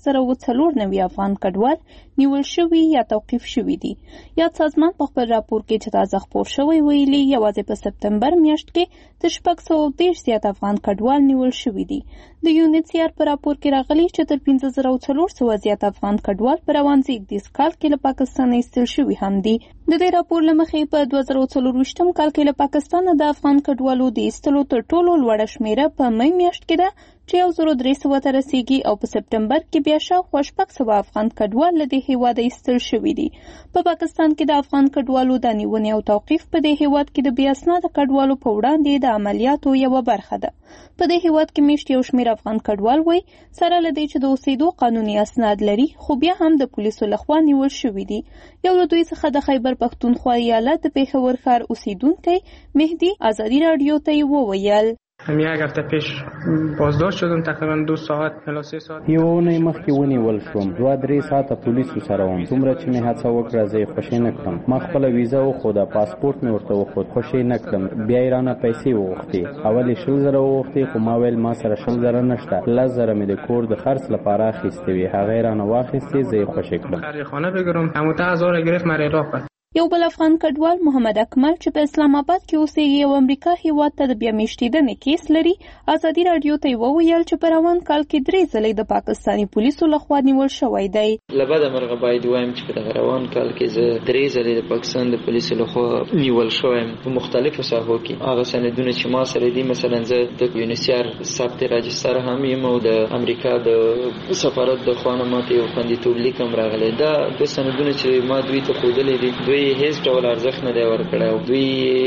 6,490 افغان کډوال نیول شوي یا توقیف شوي دي. یاد سازمان په خپل راپور کې چې تازه خپور شوی ویلي یوازې په سپتمبر میاشت کې د 630 زیات افغان کډوال نیول شوي دي. د UNHCR په راپور کې راغلي چې تر 15400 زیات افغان کډوال په روان زیږدیز کال کې له پاکستان ایستل شوي هم دي. د دې راپور له مخې په 2024 کال کې له پاکستان د افغان کډوالو د ایستلو تر ټولو لوړه شمیره په مې میاشت کې ده چې 1300 ته رسیږي او په سپتمبر کې بیا شاوخوا 600 افغان کډوال له دې هیواده ایستل شوي دي. په پاکستان کې د افغان کډوالو د نیونې او توقیف په دې هیواد کې د بې اسناده کډوالو په وړاندې د عملیاتو یوه برخه ده. په دې هیواد کې میشت یو شمېر افغان کډوال وایي سره له دې چې د اوسېدو قانوني اسناد لري خو بیا هم د پولیسو لخوا نیول شوي دي. یو له دوی څخه د خیبر پښتونخوا ایالت د پېښور ښار اوسېدونکی مهدي ازادي رادیو ته وویل همین اگر پیش بازداشت شدم تقریبا 2 ساعت الی 3 ساعت یو نه مخکې ونیول شوم 2-3 ساعته پولیسو سره وم. څومره چې مې هڅه وکړه زه خوشی نه کړم. ما خپل ویزا وخوده، پاسپورت مې ورته وخود، خوشی نه کړم. بیا یې رانه پیسې وغوښتې. اول یې 100,000 وغوښتې خو ما ویل ما سره 100,000 نشته. 10,000 مې د کور د خرڅ لپاره اخیستې وې. هغه یې رانه واخیستې، زه یې خوشی کړم. خرج خانه بگیرم همون 10,000 گرفت مرا راه کرد. یو بل افغان کډوال محمد اکمل چې په اسلام آباد کې اوسېږي او امریکا هیواد ته د بیا میشتېدنې کیس لري ازادي رادیو ته وویل چې په روان کال کې 3 ځلې د پاکستاني پولیسو لخوا نیول شوی دی. لبد مرغه باید وایم چې په روان کال کې زه 3 ځلې د پاکستان د پولیسو لخوا نیول شوم په مختلفو ساحو کې. هغه سندونه چې ما سره دي مثلا زه د UNHCR ثبت راجستر هم یم او د امریکا د سفارت د خوا ماته یو خوندیتوب لیکم راغلی. دا د سندونه چې ما دوی ته ښودلې دي دوی هیڅ ډول ارزښت نه دی ورکړی او دوی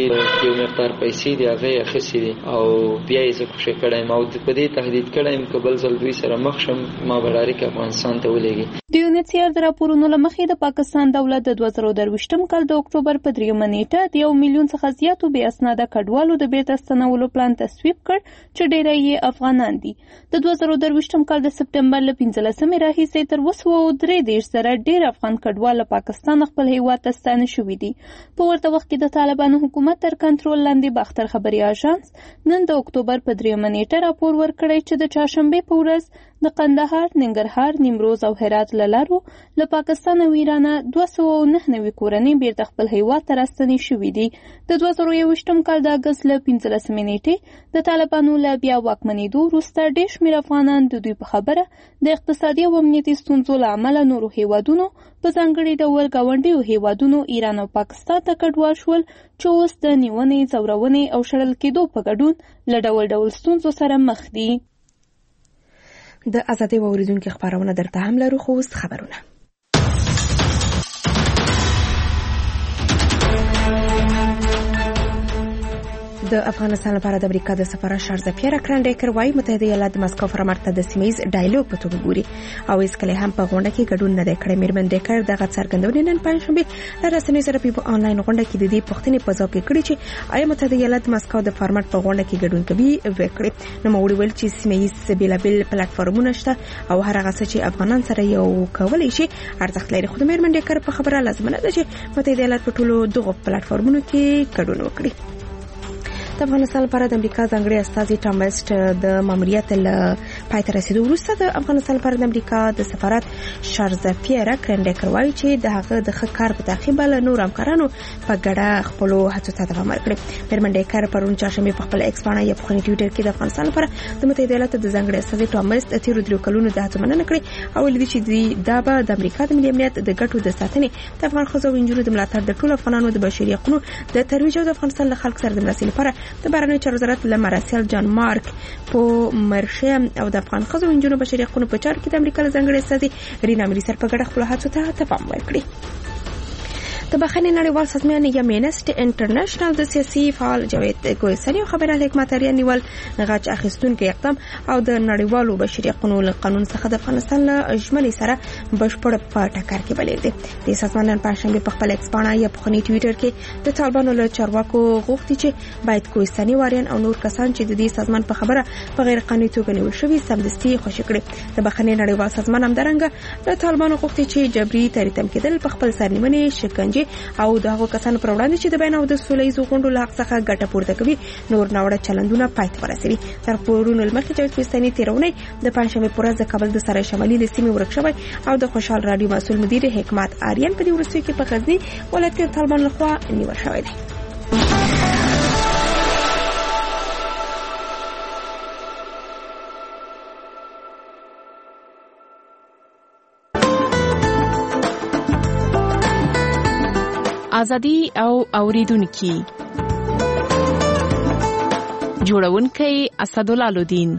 یو مقدار پیسې دي هغه یې اخیستې دي او بیا یې زه خوشې کړی یم او په دې تهدید کړی یم که بل ځل دوی سره مخ شم ما به ډایرکټ افغانستان ته ولېږي. د UNHCR د راپورونو له مخې د پاکستان دولت د 2023م کال د اکتوبر په 3 نیټه د 1 میلیون څخه زیاتو بې اسناده کډوالو د بیرته ستنولو پلان تصویب کړ چې ډېری یې افغانان دي. د 2023م کال د سپټمبر له 15مې راهیسې تر 233 سره ډېر افغان کډوال له پاکستان خپل هیواد ته ستانه شوي دي. په ورته وخت کې د طالبانو حکومت تر کنټرول لاندې باختر خبري اژانس نن د اکتوبر په 3 نیټه راپور ورکړی چې د چهارشنبې په ورځ د قندهار، ننګرهار، نیمروز او هرات له لارو له پاکستان او ایران 299 کورنۍ بیرته خپل هیواد ته راستنې شوي دي. د 2021م کال د اګست له 15مې نیټې د طالبانو له بیا واکمنېدو وروسته ډېر شمېر افغانان د دوی په خبره د اقتصادي او امنیتي ستونزو له امله نورو هیوادونو په ځانګړي ډول ګاونډیو هیوادونو ایران او پاکستان ته کډوال شول چې اوس د نیونې، ځورونې او شړل کېدو په ګډون له ډول ډول ستونزو سره مخ دي. د ازادي اوریدونکو خبرونه درته هم لرو، خو اوس خبرونه. د افغانستان لپاره د امریکا د سفیر شارزفیر کرنډیکر وايي متحده ایالات د مسکو فرمانه ته د سیمایز ډایالوګ په توګه ګوري او هیڅ کله هم په غونډه کې ګډون نه کړی. میرمن ډیکر دغه څرګندونه نن پنځشنبه له رسنیو سره په آنلاین غونډه کې د دې پوښتنې په ځواب کې کړې چې آیا متحده ایالات د مسکو د فرمانه په غونډه کې ګډون کوي وکړي. نو موږ ویل چې سیمایز بیلابل پلیټفارمونه شته او هر هغه څه چې افغانان سره یو کولای شي ارزښت لري. خو د میرمن ډیکر په خبره لازم نه ده چې متحده ایالات په ټولو دغه پلیټفارمونو کې ګډون وکړي. د افغانستان لپاره د امریکا ځانګړي استازي ټام ویسټ د ماموریت له پای ته رسیدو وروسته د افغانستان لپاره د امریکا د سفارت شارزفیر کرنډیکر وايي چې د هغه د ښه کار په تعقیب له نور همکارانو په ګډه خپلو هڅو ته دوام ورکړي. میرمن ډیکر پرون چهارشنبه په خپل ایکس باندې په خپل ټویټر کې د افغانستان لپاره د متحده ایالاتو د ځانګړي استازي ټام ویسټ تیر 3 کلونو د هڅو مننه کړې او ویلي چې دا به د امریکا د ملي امنیت د ګټو د ساتنې، د افغان ښځو او نجونو د ملاتړ، د ټولو افغانانو د بشري حقوقو د ترویج او د افغانستان له خلکو سره د مرستې لپاره د بهرنیو چارو وزارت له مراسل جان مارک په مرشه او د افغان ښځو او نجونو بشري حقوقو په چارو کې د امریکا له ځانګړي استازي رینا ملي سر په ګډه خپل هڅو ته تفاهم ورکړي. د بخښنې نړیوال سازمان یا امنیسټي انټرنیشنل د سیاسي فعال جاوید ګویسری او خبر له حکومتاري نیول غچ اخیستونکو اقدام او د نړیوالو بشري حقوقو قانون څخه د افغانستان له ژمنې سره بشپړ په ټکر کې بلل دي. د سازمان نن پنځشنبه په خپل ایکس باندې یا په خني ټویټر کې د طالبانو له چارواکو غوښتي چې باید کوهستاني واریان او نور کسان چې د دې سازمان په خبره په غیر قانوني توګه نیول شوي سمدستي خوشی کړي. د بخښنې نړیوال سازمان هم درنګ د طالبانو غوښتي چې جبري تریتم کېدل په خپل سرنیمنې شکنجه او دغه کسانو پر وړاندې چې د بیان او د سولې غونډو له حق څخه ګټه پورته کوي نور ناوړه چلندونه پای ته ورسوي. تر پورونو لمخې جاوید کوهستاني تیرونی د پنځشنبه پر ورځ د کابل د سرای شمالي لسیمې ورک شوی او د خوشحال رادیو مسؤل مدیر حکمت آریان په دې ورسوي کې په غزنی ولایت کې طالبان لخوا نیول شوی دی. ازادي او اوریدونکو جوړونکي اسدالله لودین.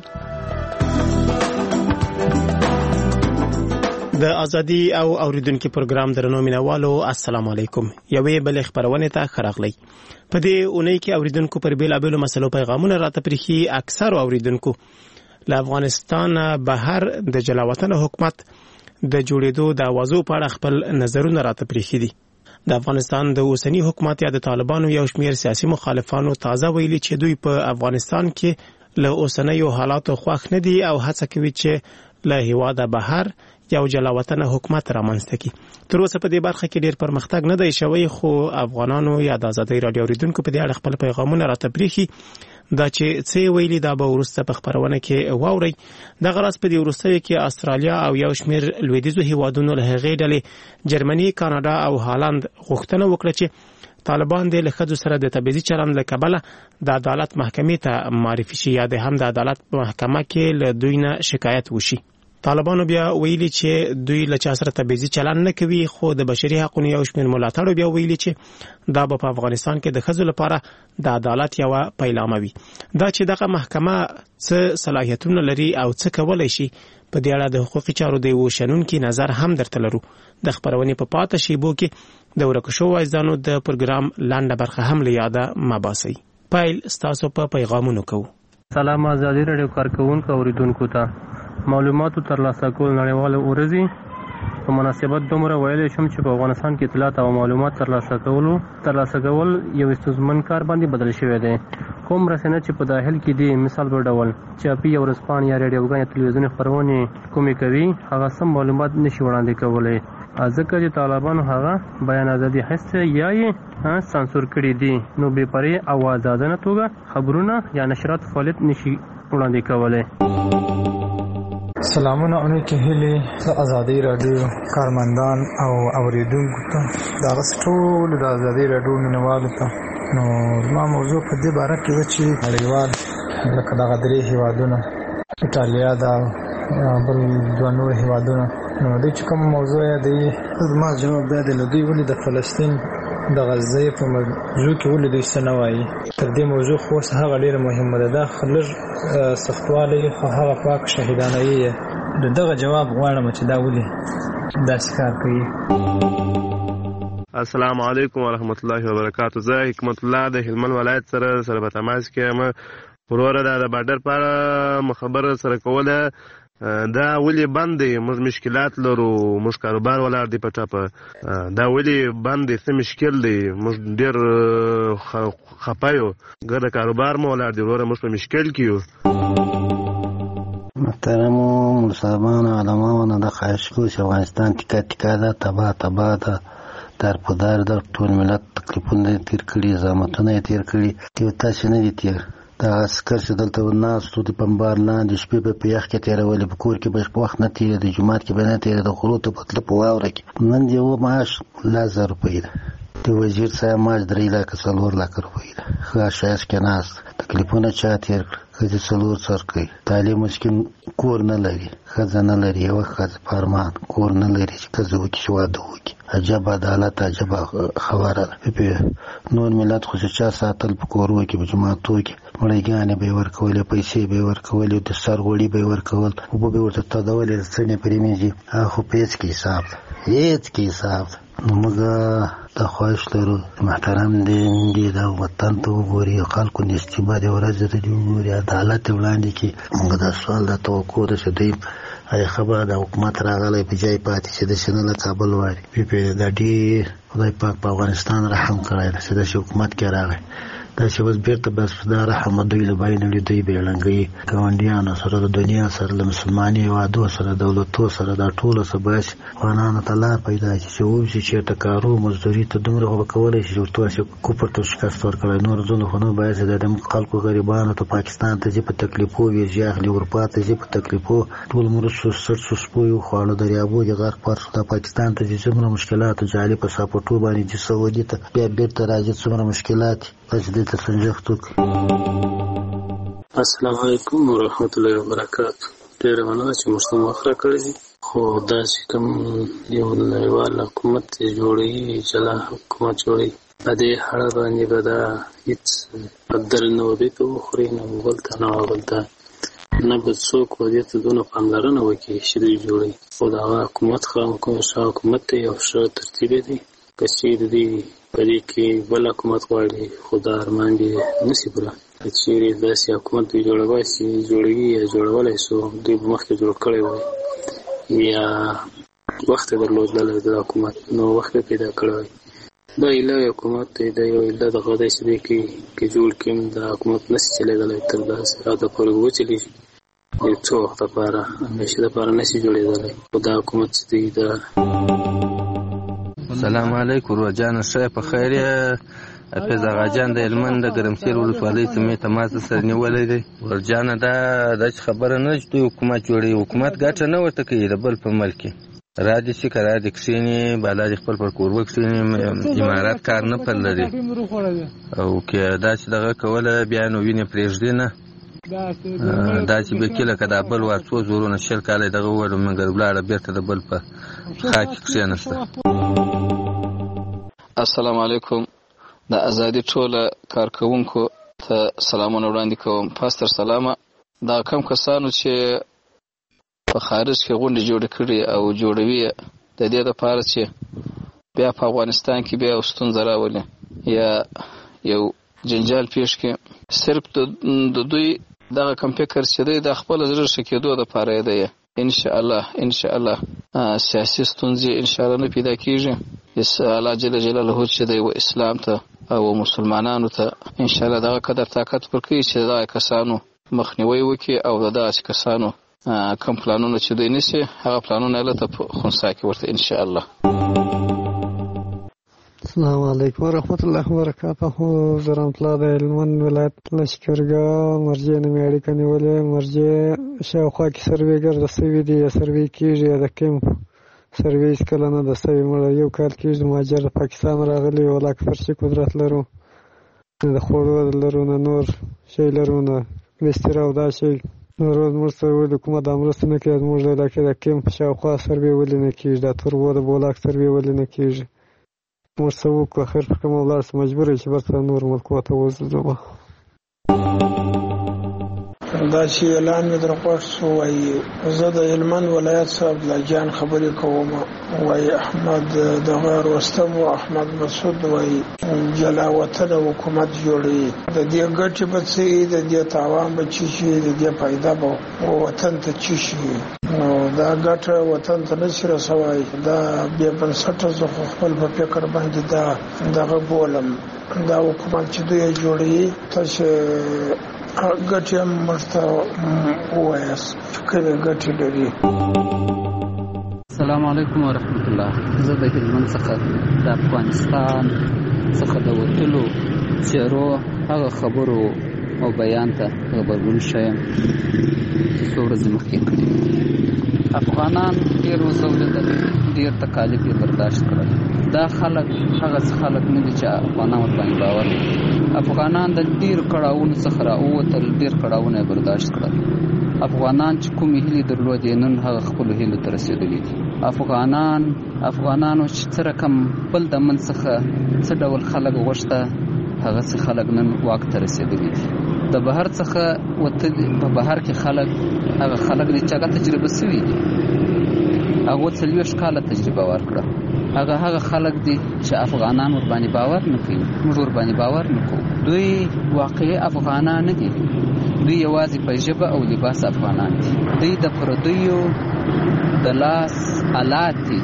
د ازادي او اوریدونکو پروګرام درنو مینوالو السلام علیکم. یوې بل خبرونه ته خراغلی. په دې اونۍ کې اوریدونکو پر بیلابېلو مسلو پیغامونه راته پرېخي. اکثر اوریدونکو له افغانستان بهر د جلاوطن حکومت د جوړېدو د اوازو په اړه خپل نظرونه راته پرېخي دي. د افغانستان د اوسنی حکومت یا د طالبانو یو شمېر سیاسي مخالفانو تازه ویلي چې دوی په افغانستان کې له اوسنیو حالاتو خوښ نه دي او هڅه کوي چې له هیواده بهر یو جلاوطن حکومت رامنځته کړي. تر اوسه په دې برخه کې ډېر پرمختګ نه دی شوی، خو افغانانو یا د ازادۍ رادیو اوریدونکو په دې اړه خپل پیغامونه راته پرېخي. دا چې څه ویلي دا به وروسته په خبرونه کې واورئ. دغه راز په دې وروستیو کې استرالیا او یو شمېر لویدیځو هیوادونو له هغې ډلې جرمني، کاناډا او هالند غوښتنه وکړه چې طالبان د ښځو سره د تبعیضي چلند له کبله د عدالت محکمې ته معرفي شي یا د هم د عدالت محکمه کې له دوی نه شکایت وشي. طالبانو بیا ویلي چې دوی له چا سره تبعیضي چلند نه کوي، خو د بشري حقوقو یو شمېر ملاتړو بیا ویلي چې دا به په افغانستان کې د ښځو لپاره د عدالت یوه پیلامه وي. دا چې دغه محکمه څه صلاحیتونه لري او څه کولی شي په دې اړه د حقوقي چارو د یوه شنونکي نظر هم درته لرو. د خپرونې په پاته شیبو کې د ورکو شوو عزیزانو د پروګرام لنډه برخه هم له یاده مه باسئ. پیل ستاسو په پیغامونو کوو. سلام ازادي رادیو کارکونکو اوریدونکو ته معلوماتو ترلاسه کول نړیواله ورځي په مناسبت دومره ویلی شم چې په افغانستان کې اطلاعات او معلومات ترلاسه کول یو ستونزمن کار باندې بدل شوی دی. کوم رسنۍ چې په داخل کې دي، مثال په ډول چاپي یا ورځپاڼې یا ریډیوګانې یا تلویزیوني خپرونې کومې کوي، هغه سم معلومات نشي وړاندې کولی، ځکه چې طالبانو هغه بیان ازادي اخیستې یا یې سانسور کړي دي، نو بې پرې او ازادانه توګه خبرونه یا نشرات فعالیت نشي وړاندې کولی. سلامونه اونیکه هیلې د ازادي رادیو کارمندان او اوریدونکو ته دا ټول د ازادي رادیو مینوالو ته. نو زما موضوع په دې باره کې و چې نړیوال لکه دغه درې هیوادونه ایټالیا دا بل دوه نور هیوادونه، نو دوی چې کوم موضوع یې دی زما جواب دا دی له دوی ولې د فلسطین د غزې په موضوع کې ولې دوی څه نه وایي. تر دې موضوع خو اوس هغه ډېره مهمه ده، دا لږ سختوالی خو هغه پاک شهیدانه یې د دغه جواب غواړم چې دا ولې داسې کار کوي. السلام علیکم ورحمت الله وبرکاتہ. زه حکمت الله د هلمند ولایت سره په تماس کې یم. وروره دا د بارډر په اړه خبره سره کوله، دا ولې بند دی؟ موږ مشکلات لرو، موږ کاروبار ولاړ دی په ټاپه، دا ولې بند دی؟ څه مشکل دی؟ موږ ډېر خپه یو، ګرده کاروبار مو ولاړ دی وروره، موږ په مشکل کې یو. محترمو ملصابانو علماوانو دا خواهش کوو چې افغانستان ټیکه ټیکه ده، تباه ده، دار په دار ده، ټول ملت تکلیفونه یې تېر کړي، زحمتونه یې تېر کړي، یو تاسې نه دي تېر. دا عسکر چې دلته ناستو د پنبار لاندې شپې به په یخ کې تېرولې، په کور کې به په وخت نه تېرېده، جومات کې به نه تېرېده، غلو ته بتله په واوره کې. نن د یوه معاش 10,000 روپۍ ده، د وزیر صاحب معاش 3 لکه 4 لکه روپۍ ده. ښه ښایست کې ناست، تکلیفونه چا تېر کړه، ښځې 4 سر کوي، تعلیم مسکین کور نه لري، ښځه نه لري، یوه ښځه فرمان کور نه لري چې ښځه وکړي چې واده وکړي. عجب عدالت، عجب خبره ده. نور ملت خو چې چا ساتل په کورو کې، په جوماتو کې مړیګانې به یې ورکولې، پیسې به یې ورکولې، د سر غوړي به یې ورکول، اوبه به یې ورته تودولې، څڼې پرې مینځي. هغه خو په هېڅ کې حساب ده، هېڅ کې حساب ده. نو موږ دا خواهش لرو محترم دی دا وطن ته وګوري، خلکو نستیبه د ورځې ته دې وګوري، عدالت یې وړاندې کړي. موږ دا سوال دا توقع ده چې دوی هغې خبره د حکومت راغلی په جای پاتې چې داسې نه له کابل واري. دا ډېر خدای پاک په افغانستان رحم کړی ده چې داسې حکومت کې راغی. دا چې اوس بېرته بس دا رحم دوی له بای نړۍ دوی به یې ړنګوي، ګاونډیانو سره، د دنیا سره، له مسلماني هېوادو سره، دولتو سره، دا ټولو څه باسي افغانانو ته لار پیدا شي چې ووځي چېرته کارو مزدوري ته دومره خو به کولی شي چې ورته وایي چې کفر ته شکست ورکړی. نور ځونه خو نه باید چې د خلکو غریبانو ته پاکستان ته ځي په تکلیفو، ویزې اخلي، اروپا ته ځي په تکلیفو، ټول مرو سټ سپویو خواړه دریابو دي غرق پرس دا پاکستان ته ځي، څومره مشکلات جالي په ساپورټو باندې ځي، سعودي ته بیا بېرته راځي، څومره مشکلات تاسو دې ته سنجښت وکړئ. السلام علیکم ورحمت الله وبرکاتو. ډېره مننه چې موږ ته وخت راکړی دی، خو داسې کوم یو نړیوال حکومت جوړوي، جلا حکومت جوړوي، په دې اړه باندې به دا هېڅ بدل نه و، دې ته وخوري نه بل ته نه بل ته نه به څوک و دې ته دونه پاملرنه وکړي چې دوی جوړوي. خو د هغه حکومت ښه حکومت دی او ښه ترتیب دی. که چېرې دوی په دې کې بل حکومت غواړي، خو دا ارمان دې نشي پوره. که چېرې داسې حکومت دوی جوړوي یا جوړولی سو، دوی به مخکې جوړ کړی وای یا وخت یې درلودلی د حکومت، نو وخت یې پیدا کړی وای. دا ایله حکومت دی، دا یو ایله دغه دی چې دی کې جوړ کړي، دا حکومت نشي چلېدلی تر داسې حده پورې وچلېږي، یو څو وخت لپاره، همیشه لپاره نشي جوړېدلی. خو دا حکومت چې دی دا سلام علیکم روجانه ښه په خیر یې. حافظ آغا جان د هلمند د ګرمسیر ولسوالۍ سیمې تماس سره نیولی دی. ورجانه دا چې خبره نه چې دوی حکومت جوړوي، حکومت ګټه نه ورته کوي د بل په ملک کې. را دې شي که را دې کښېني، بالا دې خپل پر کوربه کښېني، امارات کار نه پر لري. او که دا چې دغه کوله بیا نو وینې پرېږدي نه، دا چې بېکي لکه دا بل وار 2 زورونه 20 کاله دغه وویل، مګر ولاړه بېرته د بل په خا کې کښېنسته. السلام علیکم. د ازادي ټوله کارکوونکو ته سلامونه وړاندې کوم. پاستر سلامه. دا کم کسانو چې په خارج کې غونډې جوړې کړي او جوړوي د دې دپاره چې بیا په افغانستان کې بیا ستونزه راولي یا یو جنجال پیښ کړي، صرف د دوی دغه کم فکر چې دی د خپل زړه ښه کېدو دپاره دی. ان شاء الله سیاسي ستونزې ان شاء الله نه پیدا کیږي. الله جل جلاله چې د اسلام ته او مسلمانانو ته ان شاء الله دغه قدر طاقت ورکړي چې دغه کسانو مخنیوي وکړي او دغه کسانو کوم پلانونه چې دوی نیسي هغه پلانونه لته خنثی کې ورته ان شاء الله. السلام علیکم ورحمت الله وبرکاته. زه رحمت الله د هلمند ولایت لشکرګاه مرجې نه مې اړیکه نیولې. مرجې شاوخوا کې سروېګر د سوي دي یا سروې کېږي یا د کیمپ سروې هېڅکله نه ده سوي. مړه یو کال کېږي مهاجر د پاکستان راغلي والله که فرشي قدرت لرو نه د خوړو لرو نه نور شی لرو نه بستر او دا شی نور موږ ته ولې کومه دا مرسته نه کوي. زموږ د علاقې د کیمپ شاوخوا سروې ولې نه کېږي دا توربو د بولاک سروې ولې نه کېږي. موږ څه وکړو اخر په کومه ولاړ څه مجبور یو چې برته نور ملکو ته وځو. دا چې اعلان مې در خوښ شو وایي زه د هلمند ولایت څخه عبدالله جان خبرې کوم. وایي احمد دغه رستم و احمد مسعود وایي جلا وطن حکومت جوړوي د دې ګټې به څه وي د دې تاوان به څه شي د دې فایده به وطن ته څه شي. نو دا ګټه وطن ته نه شي رسوای. دا بې بنسټه زه خو خپل په فکر باندې دغه بولم دا حکومت چې دوی جوړوي تاسو ګټې هم ورته ووایاست چې کومې ګټې لري. السلام علیکم ورحمت الله. زه د هلمند څخه د افغانستان څخه د وتلو څېرو هغه خبرو او بیان ته غبرګون شوم چې څو ورځې مخکې کړي. افغانان ډېر وسولیدل ډېر تکالیف یې برداشت کړل. دا خلک هغه خلک نه دي چې افغانان ورباندې باور لري. افغانان د ډېر کړاوونو څخه راووتل ډېر کړاوونه یې برداشت کړل. افغانان چې کومې هیلې درلودې نن هغه خپلو هیلو ته رسېدلي دي. افغانانو چې څه رقم بل د من څخه څه ډول خلک غوښته هغه څه خلک نن واک ته رسېدلي دي. د بهر څخه وتلي په بهر کې خلک هغه خلک دي چې هغه تجربه سوي دي. هغو 40 کاله تجربه ورکړه. هغه خلک دي چې افغانان ورباندې باور نه کوي. موږ ورباندې باور نه کوو. دوی واقعي افغانان نه دي. دوی یوازې په ژبه او لباس افغانان دي. دوی د پردیو د لاس آلات دي.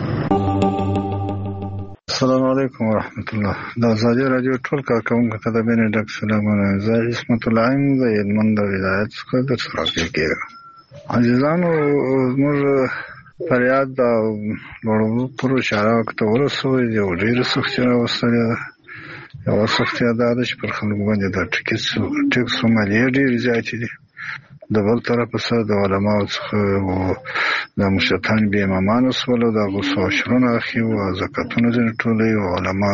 السلام علیکم ورحمت الله. د ازادي راډیو ټول کارکوونکو ته د مینې ډک سلامونه. زه عصمت الله یم د هلمند ولایت څخه د څراغي کېږم. عزیزانو زموږ فریاد د لوړو پرو اشاره وکړه ورسوي یو ډېر سختي راوستلې ده. یوه سختي دا ده چې پر خلکو باندې د ټکس مالیې ډېرې زیاتې دي. د بل طرفه سره د علماو څخه د مشرتان بې امامانو سول د غوسو عشرونه اخي او زکاتونه ځینې ټولوي او علما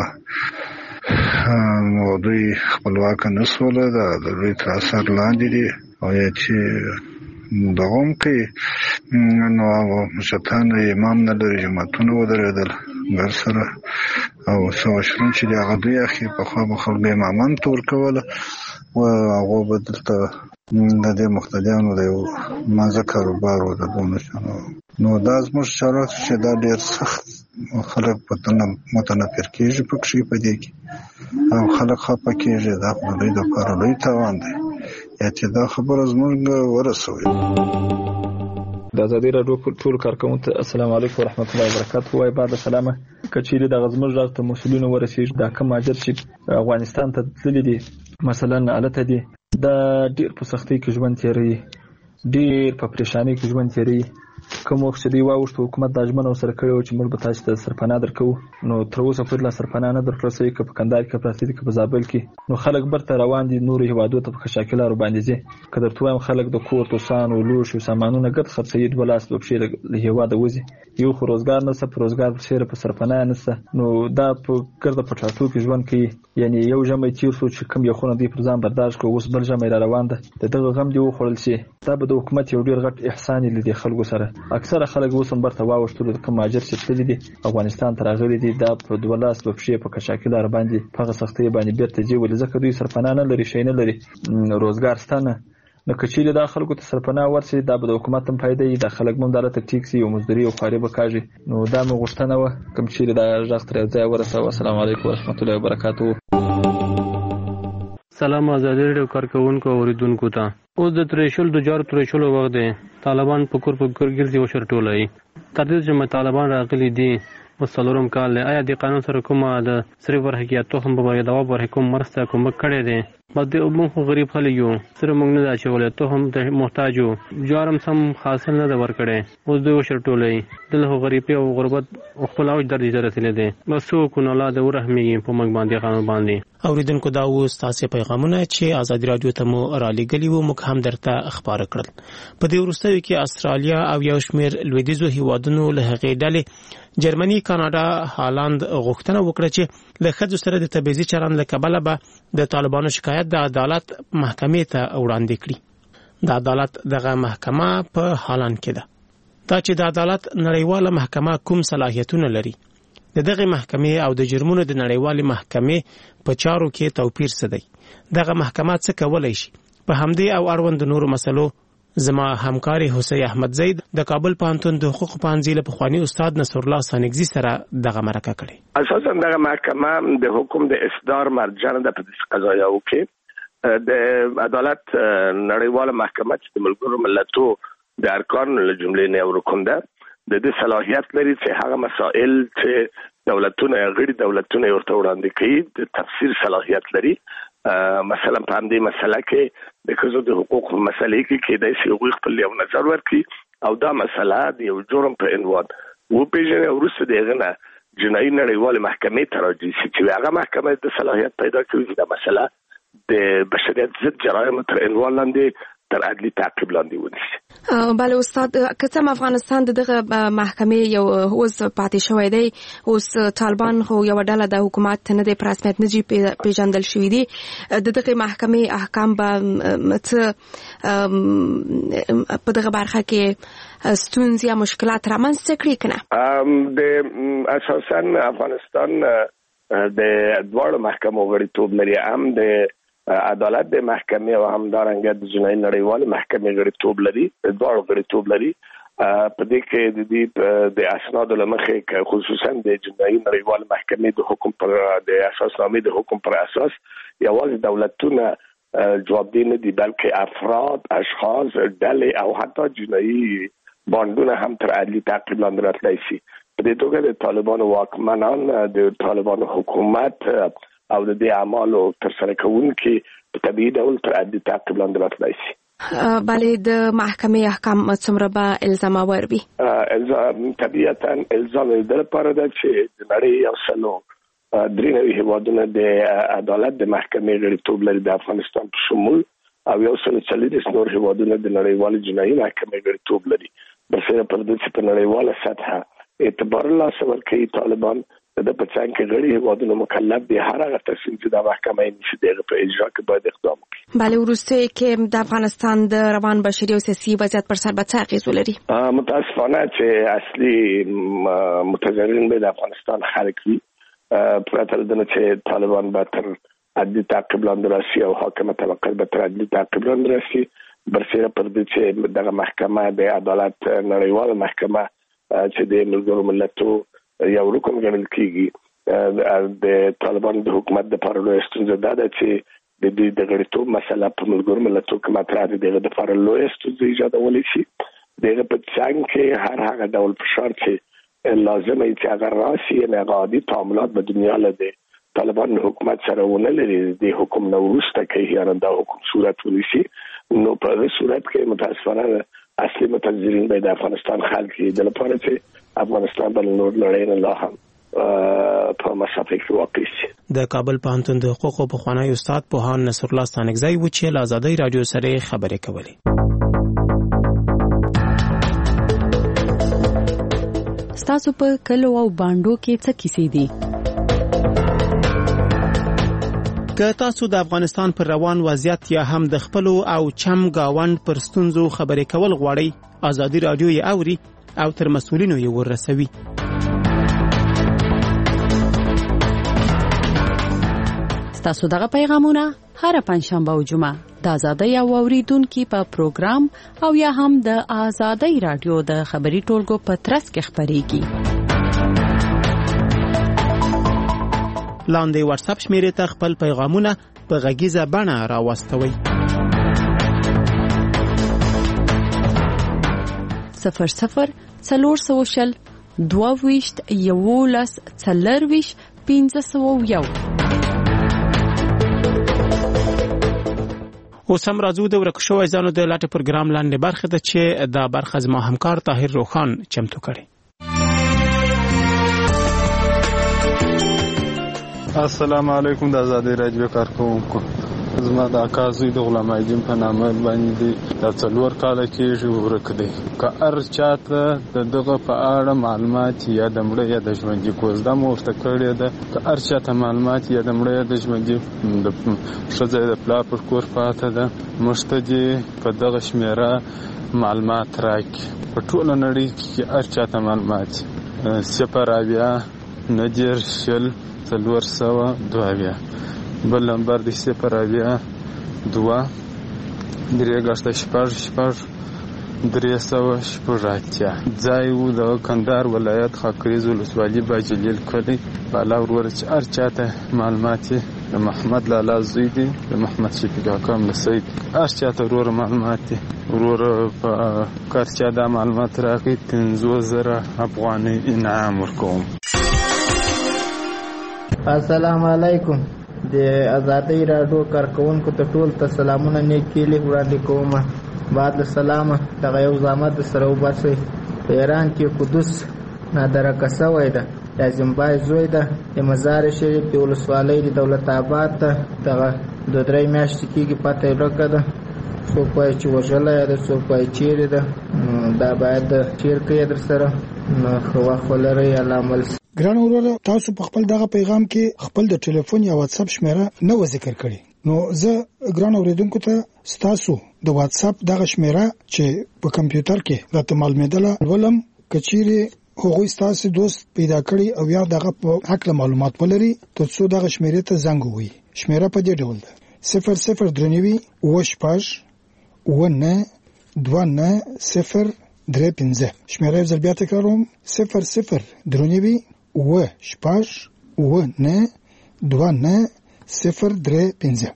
نو دوی خپلواکه نه سوله د دوی تر اثر لاندې دي او یا چې دغه هم کوي نو مشرتان امام نه لري جماعتونه ودرېدل ګر سره او څو عشرون چې د هغه دوی اخي پخوا به خلکو امامان ته ورکوله و هغو به دلته د دې مقتدیانو د یو مازه کاروبار و د دونه شانو. نو دا زموږ چارواکي چې دا ډېر سخت خلک متنفر کېږي پکښې په دې کې او خلک خفه کېږي. دا خو د دوی دپاره لوی تاوان دی. یا چې دا خبره زموږ ورسوي. د ازادي راډیو ټول کارکوونکو ته السلام علیکم ورحمت الله وبرکاته. وای بعد سلامه کچېری د زموږ راځ ته مسولینو ورسېږي دا کوم ماجر چې افغانستان ته تللي دي مثلا الته دي دا ډېر په سختۍ کې ژوند تېروي ډېر په پریشانۍ کې ژوند تېروي. کوم وخت چې دوی واوښت حکومت دا ژمنه ورسره کړې وه چې موږ به تاسو ته سرپناه درکوو نو تر اوسه پورې لا سرپناه نه درکړل شوې که په کندهار کې پراته دي که په زابل کې نو خلک برته روان دي نورو هېوادو ته په خشاکي لارو باندې ځي. که درته ووایم خلک د کور توسانو لوښو سامانونه ګډ خرڅوي 2 لاس 2 پښې له هېواده وځي. یو خو روزګار نشته په روزګار پسې په سرپناه نشته نو دا په ګرده په ټاټو کې ژوند کوي. یعنې یو ژمی تېر شو چې کوم یخونه دوی پر ځان برداشت کړو اوس بل ژمی را روان ده د دغه غم دې وخوړل شي. دا به د حکومت یو ډېر غټ احسان یې له دې خلکو سره. اکثره خلک اوس هم برته واوښتلو د کوم مهاجر چې تللي دي افغانستان ته راغلي دي دا په 2 لاس 2 پښې په کشاکي لاره باندې په هغه سختۍ باندې بېرته ځي. ولې ځکه دوی سرپناه نه لري شی نه لري روزګار شته نه. نو که چیرې دا خلکو ته سرپناه ورسي دا به د حکومت هم فایده وي. دا خلک هم دلته ټیک سي او مزدوري او خواري به کاږي. نو دا مې غوښتنه وه کوم چیرې دا غږ تر یو ځای ورسوه. السلام علیکم ورحمت الله وبرکاته. سلام ازادي راډیو کارکوونکو او اوریدونکو ته اوس د تریشل د جارو تریشلو وخت دی. طالبان په کور ګرځي او شر ټولوي. تر دې چې طالبان راغلي دي وسلورم کال آیا د قانون سره کومه د صرف ورحقیقت هم به د جواب ورکوم مرسته کوم کړي دي بده موږ غریب خلک یو سره موږ نه دا چولې ته هم د محتاجو جوړم سم حاصل نه د ورکړي اوس دوی شرټولې دله غریبي او غربت خپل اوج درجه رسیدلې دي مسو کو نه لا د ورحمي په موږ باندې قانون باندې اوریدونکو دا اوس تاسو پیغامونه چې آزادي رادیو ته مو را لګلی وو موږ هم درته خبر کړل په دې وروستیو کې استرالیا او یو شمېر لویدیځو هیوادونو له هغې ډلې جرمني کاناډا هالند غوښتنه وکړه چې له ښځو سره د تبعیضي چلند له کبله به د طالبانو شکایت د عدالت محکمې ته وړاندې کړي د عدالت دغه محکمه په هالند کې ده دا چې د عدالت نړیواله محکمه کوم صلاحیتونه لري د دغه محکمې او د جرمونو د نړیوالې محکمې په چارو کې توپیر څه دی دغه محکمه څه کولای شي په همدې او اړوند نورو مسلو زما همکاري حسین احمد زید د کابل پوهنتون د حقوق پوهنځي له پخوانی استاد نصر الله سانګزي سره دغه مرکه کړې اساسا دغه محکمه د حکم د اصدار مرجع ده په قضایاو کې د عدالت نړیواله محکمه چې د ملګرو ملتونو د ارکانو له جملې نه ورکوم ده د دې صلاحیت لري چې هغه مسائل چې دولتونه غیر دولتونه ورته وړاندې کوي د تفسیر صلاحیت لري مثلا په همدې مسله کې د ښځو د حقوقو مسلې کې د هغوی خپل یو نظر ورکړي او دا مسله د یو جرم په عنوان وپېژني او وروسته د هغه نه جنایي نړیوالې محکمې ته راځي چې هغه محکمه د صلاحیت پیدا کوي چې دا مسله د بشریت ضد جرایمو تر عنوان لاندې تر عدلي تعقیب لاندې ونیسي. بله استاد که څه افغانستان دغه محکمې یو اوس پاتې شوی دی اوس طالبان خو یو ډله د حکومت ته نه دی په رسمیت نه پیژندل شوي دي د دغه محکمې احکام به په دغه برخه کې ستونزې یا مشکلات رامنځته کړي که نه د اساسا افغانستان د دواړو محکمو غړیتوب لري هم د عدالت د محکمې او همدارنګه د جنایي نړیوالې محکمې غړیتوب لري دواړو غړیتوب لري په دې کې د دې د اسنادو له مخې خصوصا د جنایي نړیوالې محکمې د حکم پر د اساسنامې د حکم پر اساس یوازې دولتونه جوابدې نه دي بلکې افراد اشخاص ډلې او حتی جنایي باندونه هم تر عدلي تعقیب لاندې راتلی شي په دې توګه د طالبانو واکمنان د طالبانو حکومت او د دې اعمالو ترسره کوونکي په طبیعي ډول تر عدلي تعقیب لاندې راتلی شي. بلې د محکمې احکام څومره به الزامور وي؟ طبیعتا الزام د لپاره ده چې د نړۍ یو سلو 93 هیوادونه د عدالت د محکمې غړیتوب لري د افغانستان په شمول او یو سلو 40 نور هیوادونه د نړیوالې جنایي محکمې غړیتوب لري برسره پر دې چې په نړیواله سطحه اعتبار الله ورکوي طالبان د پڅان کې غړي هیوادونو مکلف دي هر هغه تصمیم چې د محکمې نشي دغه په اجرا کې باید اقدام وکړي. بله وروسته کې د افغانستان د روان بشري او سیاسي وضعیت پر سر به څه اغیز ولري؟ متاسفانه چې اصلي متضررین به د افغانستان خلک وي پرته له دې چې طالبان به تر عدلي تعقیب لاندې راشي او حاکمه طبقه به تر عدلي تعقیب لاندې راشي برسره پر دې چې دغه محکمه د عدالت نړیواله محکمه چې د ملګرو ملتونو یو رکن ګڼل کیږي د طالبان د حکومت د پارلو ستونزه ده چې د دې د غړیتوب مسله په ملګرو ملتونو کې مطرح دي د پارلو ستونزه ایجادولی شي دغه په څنګه کې هر هغه ډول فشار چې لازمه چې هغه راشي نه عادي تعاملات په دنیا له طالبان حکومت سره ونه لري د حکومت نو وروسته کې یاره د حکومت صورت ونیسي نو په دې صورت کې متاسفانه اصلي متضررین به د افغانستان خلک د لپاره چې افغانستان بل نور لړۍ نه لا هم په مسافه کې واقع شي. د کابل پوهنتون د حقوقو پخوانی استاد پوهان نصر الله سانګزي و چې له آزادۍ رادیو سره خبرې کولې. ستاسو په کلو او باندو کې څه کیسې دي؟ که تاسو د افغانستان پر روان وضعیت یا هم د خپل او چم گاوند پر ستونزو خبرې کول غواړئ آزادۍ رادیو یې اوري او تر مسؤلینو یې ورسوي. ستاسو دغه پیغامونه هر پنځشنبه او جمعه د آزادۍ او اوریدونکو په پروګرام او یا هم د آزادۍ رادیو د خبري ټولګو په ترڅ کې خبريږي. لاندې واتس اپ شمیرې ته خپل پیغامونه په غږیزه بڼه راوستوئ. 00 410 22 11 40 1501. اوس هم راځو د ورک شوی ځانو د لاټ پروګرام لاندې برخه ده چې دا برخه زما همکار طاهر روخان چمتو کړي. السلام علیکم. د آزادۍ رادیو کارکونکو، زما د اکا زوی د غلام عظیم په نامه باندې د 4 کاله کېږي ورک دی. که هر چاته د دغه په اړه معلومات یا د مړه یا د ژوندي کوزده مو ورته کړې ده، که هر چاته معلومات یا د مړه یا د ژوندي د ښځه د پلار پر کور پاته ده، موږ ته دې په دغه شمېره معلومات راکړي. په ټوله نړۍ کې هر چاته معلومات 0 90 شل 402. بل نمبر دی 0 2 3 386. ځای وو د کندهار ولایت خاکریز ولسوالي باجلیل کلی. بالا ورور چې هر چاته معلومات د محمد لالا زوی دی، د محمد شفیق حکم لسید، هر چاته ورور معلومات دی. ورور په کار چا دا معلومات راکړي 15,000 افغانۍ انعام ورکوم. السلام علیکم. د آزادۍ راډیو کارکونکو ته ټول ته سلامونه نیکې وړاندې کوم. بعد السلام. دغه یو زحمت سره وباسئ. په ایران کې قدس نادرکه شوی ده، د زیمبای زوی ده، د مزار شریف د ولسوالۍ د دولت آباد ته دغه 2-3 میاشتې کېږي پته یې ورکه ده. څوک وایي چې وژلی ده، څوک وایي چیرې ده. دا باید شیر کوي در سره. نو ښه وخت ولرئ. الله عمل. ګران وروره، تاسو په خپل دغه پیغام کې خپل د ټلیفون یا واتس اپ شمیره نه و ذکر کړی. نو زه ګران اوریدونکو ته ستاسو د واتس اپ دغه شمیره چې په کمپیوټر کې راته معلومېدله ولم، کچيري هغوی ستاسو دوست پیدا کړی او یا دغه په حق معلومات ولري ترڅو دغه شمیره ته زنګ ووهي. شمیره په دې ډول ده: 00 وشپاش 19 29 شمیره زر بیا تکراروم: 00 وشپاش 19 29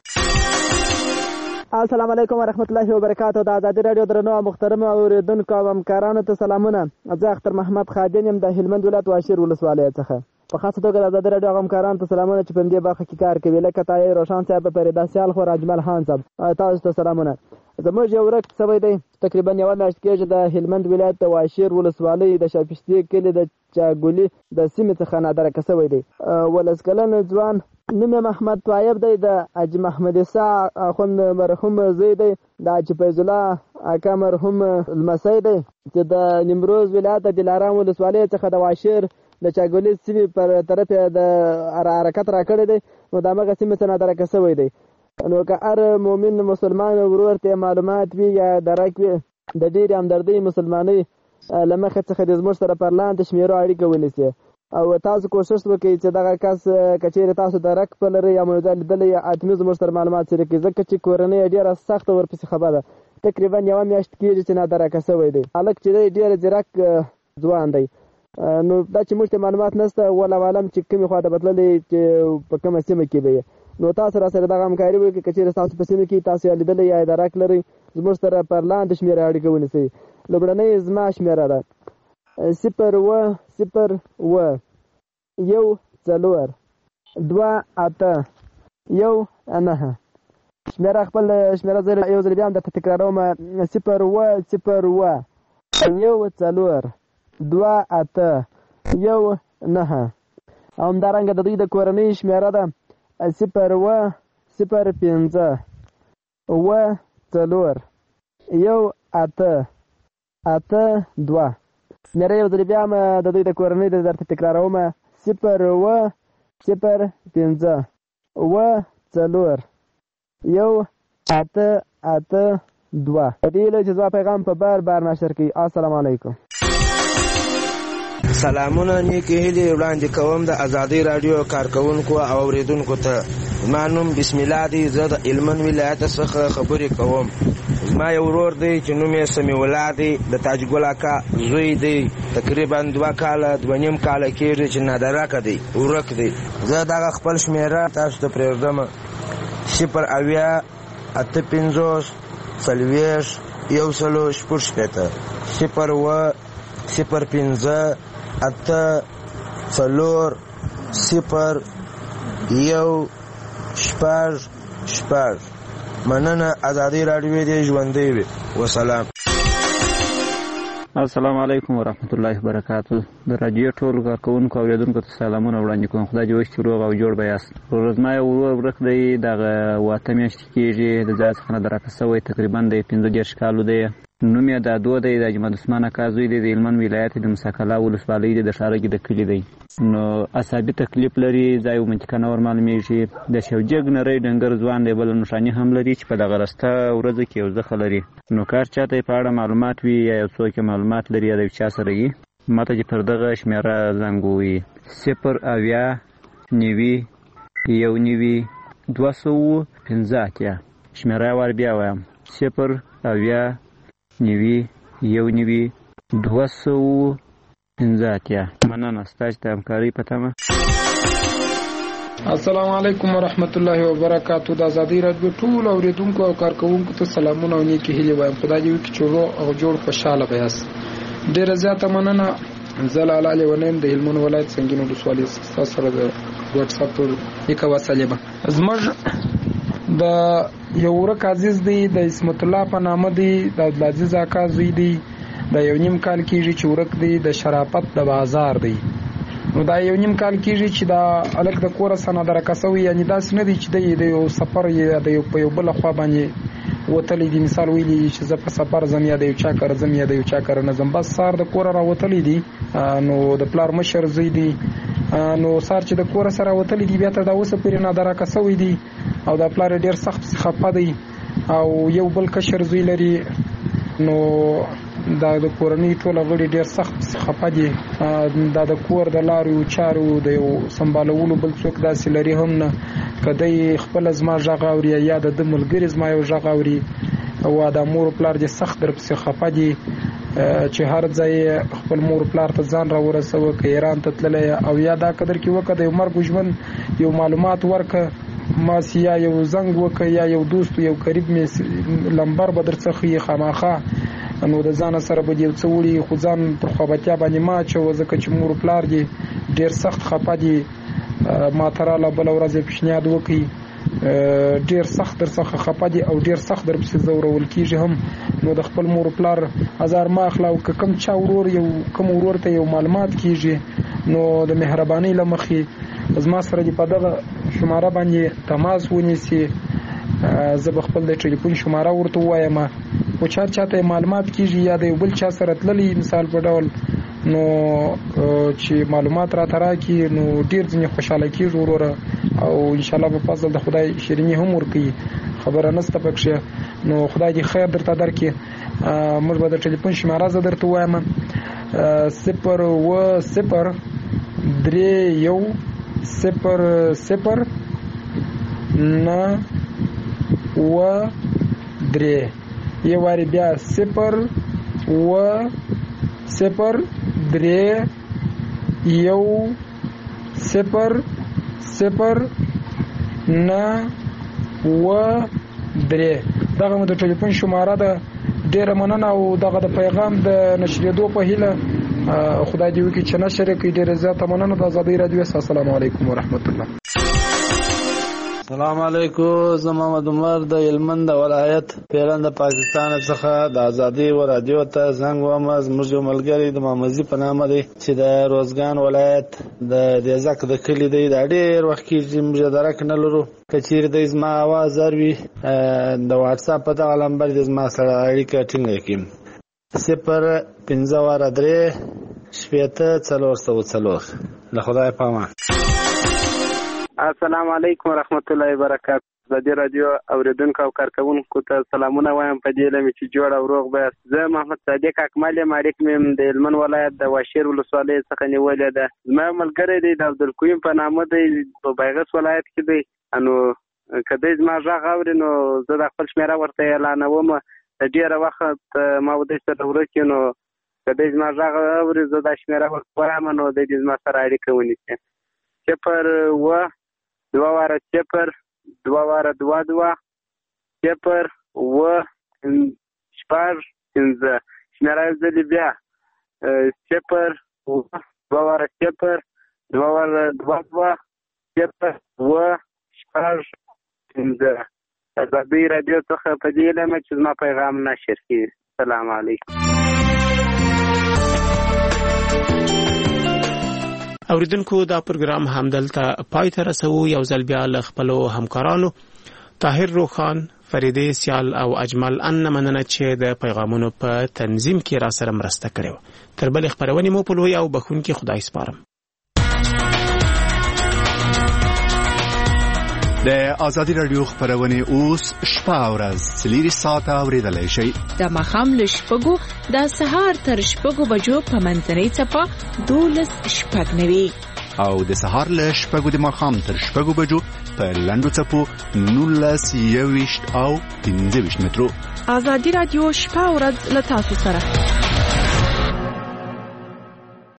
السلام علیکم ورحمت الله وبرکاته. د آزادۍ رادیو درنو او محترم اوریدونکو او همکارانو ته سلامونه. زه اختر محمد خادم یم د هلمند ولایت واشیر ولسوالۍ څخه. په خاصه توګه د آزادۍ رادیو همکارانو ته سلامونه چې په دې برخه کې کار کوي، لکه طاهر روشان صاحب، فریدا سیال خو، راجمل خان صاحب، تاسو ته سلامونه. زموږ یو ورک شوی دی تقریبا یوه میاشت کېږي د هلمند ولایت د واشیر ولسوالۍ د شاپشتي کلي د چاګولي د سیمې څخه نادرکه شوی دی. 12 کلن ځوان نوم یې محمد طایب دی، د حاجي محمد عیسی اخوند مرحوم زوی دی، د حاجي فیض الله اکا مرحوم لمسی دی چې د نیمروز ولایت د دلارام ولسوالۍ څخه د واشیر د چاګولي سیمې پر طرف د حرکت راکړی دی. نو د همغه سیمې څخه نادرکه شوی دی. نو که هر مؤمن مسلمان ورور ته معلومات وي یا درک وي، د ډېرې همدردۍ مسلمانۍ له مخې څخه د زموږ سره پر لاندې شمېرو اړیکه ونیسي او تاسو کوشش وکړئ چې دغه کس که چېرې تاسو درک پلرئ یا موضوع لیدلی یا حتمي زموږ سره معلومات شریک کړئ، ځکه چې کورنۍ یې ډېره سخته ورپسې خبره ده. تقریبا یوه میاشت کېږي چې نادرکه شوی دی. هلک چې دی ډېر ځیرک ځوان دی. نو دا چې موږ ته معلومات نشته، والله عالم چې کومې خوا ته بتللی چې په کومه سیمه کې به نو تاسو را سره دغه همکاري وکړئ. که چېرې تاسو په سیمه کې تاسو یې لیدلی یا درک لرئ، زموږ سره پر لاندې شمېره اړیکه ونیسئ. لومړنۍ زما شمېره ده 0 0 1 1 4 2 8 1 9. شمېره خپل شمېره زه یو ځل بیا هم درته تکراروم: 0 1 0 1 1 4 2 8 1 9. همدارنګه د دوی د کورنۍ شمېره ده 0 1 0 5 و 4 1 8 8 2. شمېره یو ځل بیا هم د دوی د کورنۍ د درته تکراروم: 0 1 0 5 و 4 1 8 8 2. په دې هیله چې زما پیغام په بار نشر کړي. السلام علیکم. سلامونه نیکې هیلې وړاندې کوم د آزادۍ راډیو کارکونکو او اوریدونکو ته. زما نوم بسم الله دی. زه د هلمند ولایت څخه خبرې کوم. زما یو ورور دی چې نوم یې سمیع الله دی، د تاج ګل اکا زوی دی. تقریبا 2 کاله 2.5 کاله کېږي چې نادرکه دی، ورک دی. زه دغه خپل شمېره تاسو ته پرېږدم: 0 اویا 8 50 40 1 شپږ شپېته 0 و 05484016 مننه. ازادي راډیو دې ژوندۍ وي. وسلام. السلام علیکم ورحمت الله وبرکاتو. د رادیو ټول کارکونکو او اوریدونکو ته سلامونه وړاندې کوم. خدای دې وکړي روغ او جوړ به یاست. ورځما یو ورک دی دغه واته میاشتې کېږي د ځای څخه نه درکه سوی تقریبا د 15 کالو دی. نوم یې د دو دی د اجمد عثمان اکا زوی دی د هلمند ولایت د مساکلا ولسوالۍ دی د ښارګي د کلي دی. نو عصابي تکلیف لري ځای او منطقه نه ور معلومیږي. د شوجګ نری ډنګر ځوان دی بل نښاني هم لري چې په دغه رسته ورځ کې یو ځخه لري. نو کار چاته په اړه معلومات وي یا یو څوک معلومات لري یا د چا سره یې ماته چې پر دغه شمیره زنګ ووي 080 شمیره ور بیا وایم 080 مننه ستاسو د همکارۍ په تمه. السلام علیکم ورحمت الله وبرکاتو. د ازادي راډیو ټول اوریدونکو او کارکونکو ته سلامونه او نیکی هیلې وایم. خدای دې وکړي چې روغ او جوړ خوشاله به یاست. ډیره زیاته مننه. زلال علي ونیم د هلمند ولایت سنگین ولسوالۍ سره د واتس اپ یو وسیله به زموږ د یو ورک عزیز دی د اسمت الله په نامه دی د عبدالعزیز اکا زوی دی د یو نیم کال کېږي چې ورک دی د شرافت د بازار دی. نو دا یو نیم کال کېږي چې دا الک د کوره سره درکه سوی یعنی داسې نه دی چې د یو سفر یا د یو په یو بل خوا باندې وتلی دی. مثال ویلی چې زه په سفر ځم یا د یو چا کار ځم یا د یو چا کار نه ځم بس سار د کوره راوتلی دی. نو د پلار مشر زوی دی نو سار چې د کوره سره وتلی دی بیا تر دا اوسه پورې نه درکه سوی دی او د پلار ډیر سخت خپه دی او یو بل کشر زوی لري. نو دا د کورنۍ ټول غړي ډیر سخت خپه دي. دا د کور د لارو چارو د یو سمبالولو بل څوک داسې لري هم نه. کدی خپل زما ژغ اوري یا د ملګری زما یو ژغ اوري او د مور پلار دې سخت در پسې خپه دي چې هر ځای خپل مور پلار ته ځان را ورسوه که ایران ته تللی او یا دا قدر کې وکړه د یو مرګ ژوند یو معلومات ورکړه ماسی یا یو زنګ وکړه یا یو دوست یو قریب می لمبر به درڅخه یې خامخا نو د ځان سره به یو څه وړي خو ځان پر خوابتیا باندې ما چې ځکه چې مور پلار دي ډیر سخت خپه دي. ما تراله بل ورځ پیشنهاد وکړي ډیر سخت در څخه خپه دي او ډیر سخت در پسې زورول کیږي هم. نو د خپل مور پلار هزار ما اخلا او کم چا ورور یو کم ورور ته یو معلومات کیږي نو د مهرباني لمخې زما سره دی په دغه شماره باندې تماس ونیسي. زه به خپل د ټلیفون شماره ورته وایم او چاته معلومات کیږي یا د بل چا سره تللی مثال په ډول نو چې معلومات را ترا کی نو ډیر ځنې خوشاله کیږي وروره او ان شاء الله په فضل د خدای شیرینی هم ورکي خبره نسته پکښه. نو خدای دې خیر درته درکړي. موږ به د ټلیفون شماره زه درته وایم 0103090 یو واری بیا 0103090 دغه مو د ټلیفون شماره ده. ډیره مننه او دغه د پیغام د نشریدو په هیله خدای دې وکړي چې نشر کړي. ډیره زیاته مننه د ازادي راډیو. السلام علیکم ورحمت الله. السلام علیکم. زه محمد عمر د هلمند ولایت پیران د پاکستان څخه د ازادي رادیو ته زنګ وم. زموږ یو ملګری د محمدزي په نامه دی چې د روزګان ولایت د دیزک د کلی دی. دا ډیر وخت کې موږ درک نه لرو کچیر د زما आवाज اروي د واتس اپ په دغه نمبر د زما سره اړیکه ټینګه کړئ 053 له خدای پامه. السلام علیکم ورحمت الله وبرکاتہ. د دې رادیو اوریدونکو او کارکونکو ته سلامونه وایم په دې لمه چې جوړ او روغ به. زه محمد صادق اکمل مالک مم د هلمند ولایت د واشیر ولسوالۍ څخه نیولې ده. زما ملګری دی د عبدالقیوم په نامه دی په بیغس ولایت کې دی. انو کله زما ژغ اوري نو زه د خپل شمیره ورته اعلانوم. ډیره وخت ما ودې سره ورکې نو کله زما ژغ اوري زه د شمیره ورته وایم نو د دې زما سره اړیکه ونیسي 0 شماره زلی بیا ازادي رادیو څخه په دې لمه چې زما پیغام نشر کړي. السلام علیکم. اوریدونکو دا پروګرام همدلته پای ته رسو. یو ځل بیا له خپلو همکارانو طاهر روخان، فریدې سیال او اجمل ان مننه چې د پیغامونو په تنظیم کې را سره مرسته کړې. تر بلې خبرونې مو په لوی او بخونکي خدای سپارم. د آزادی رادیو خبرونه اوس شپه او ورځ 4 ساعته اوریدلای شئ. د مخام له شپږو د سهار تر شپږو بجو په منځنۍ چپه 12:09 او د سهار له شپږو د مخام تر شپږو بجو په لنډو چپو 19:20 او 15 مترو. آزادی رادیو شپه او ورځ له تاسو سره.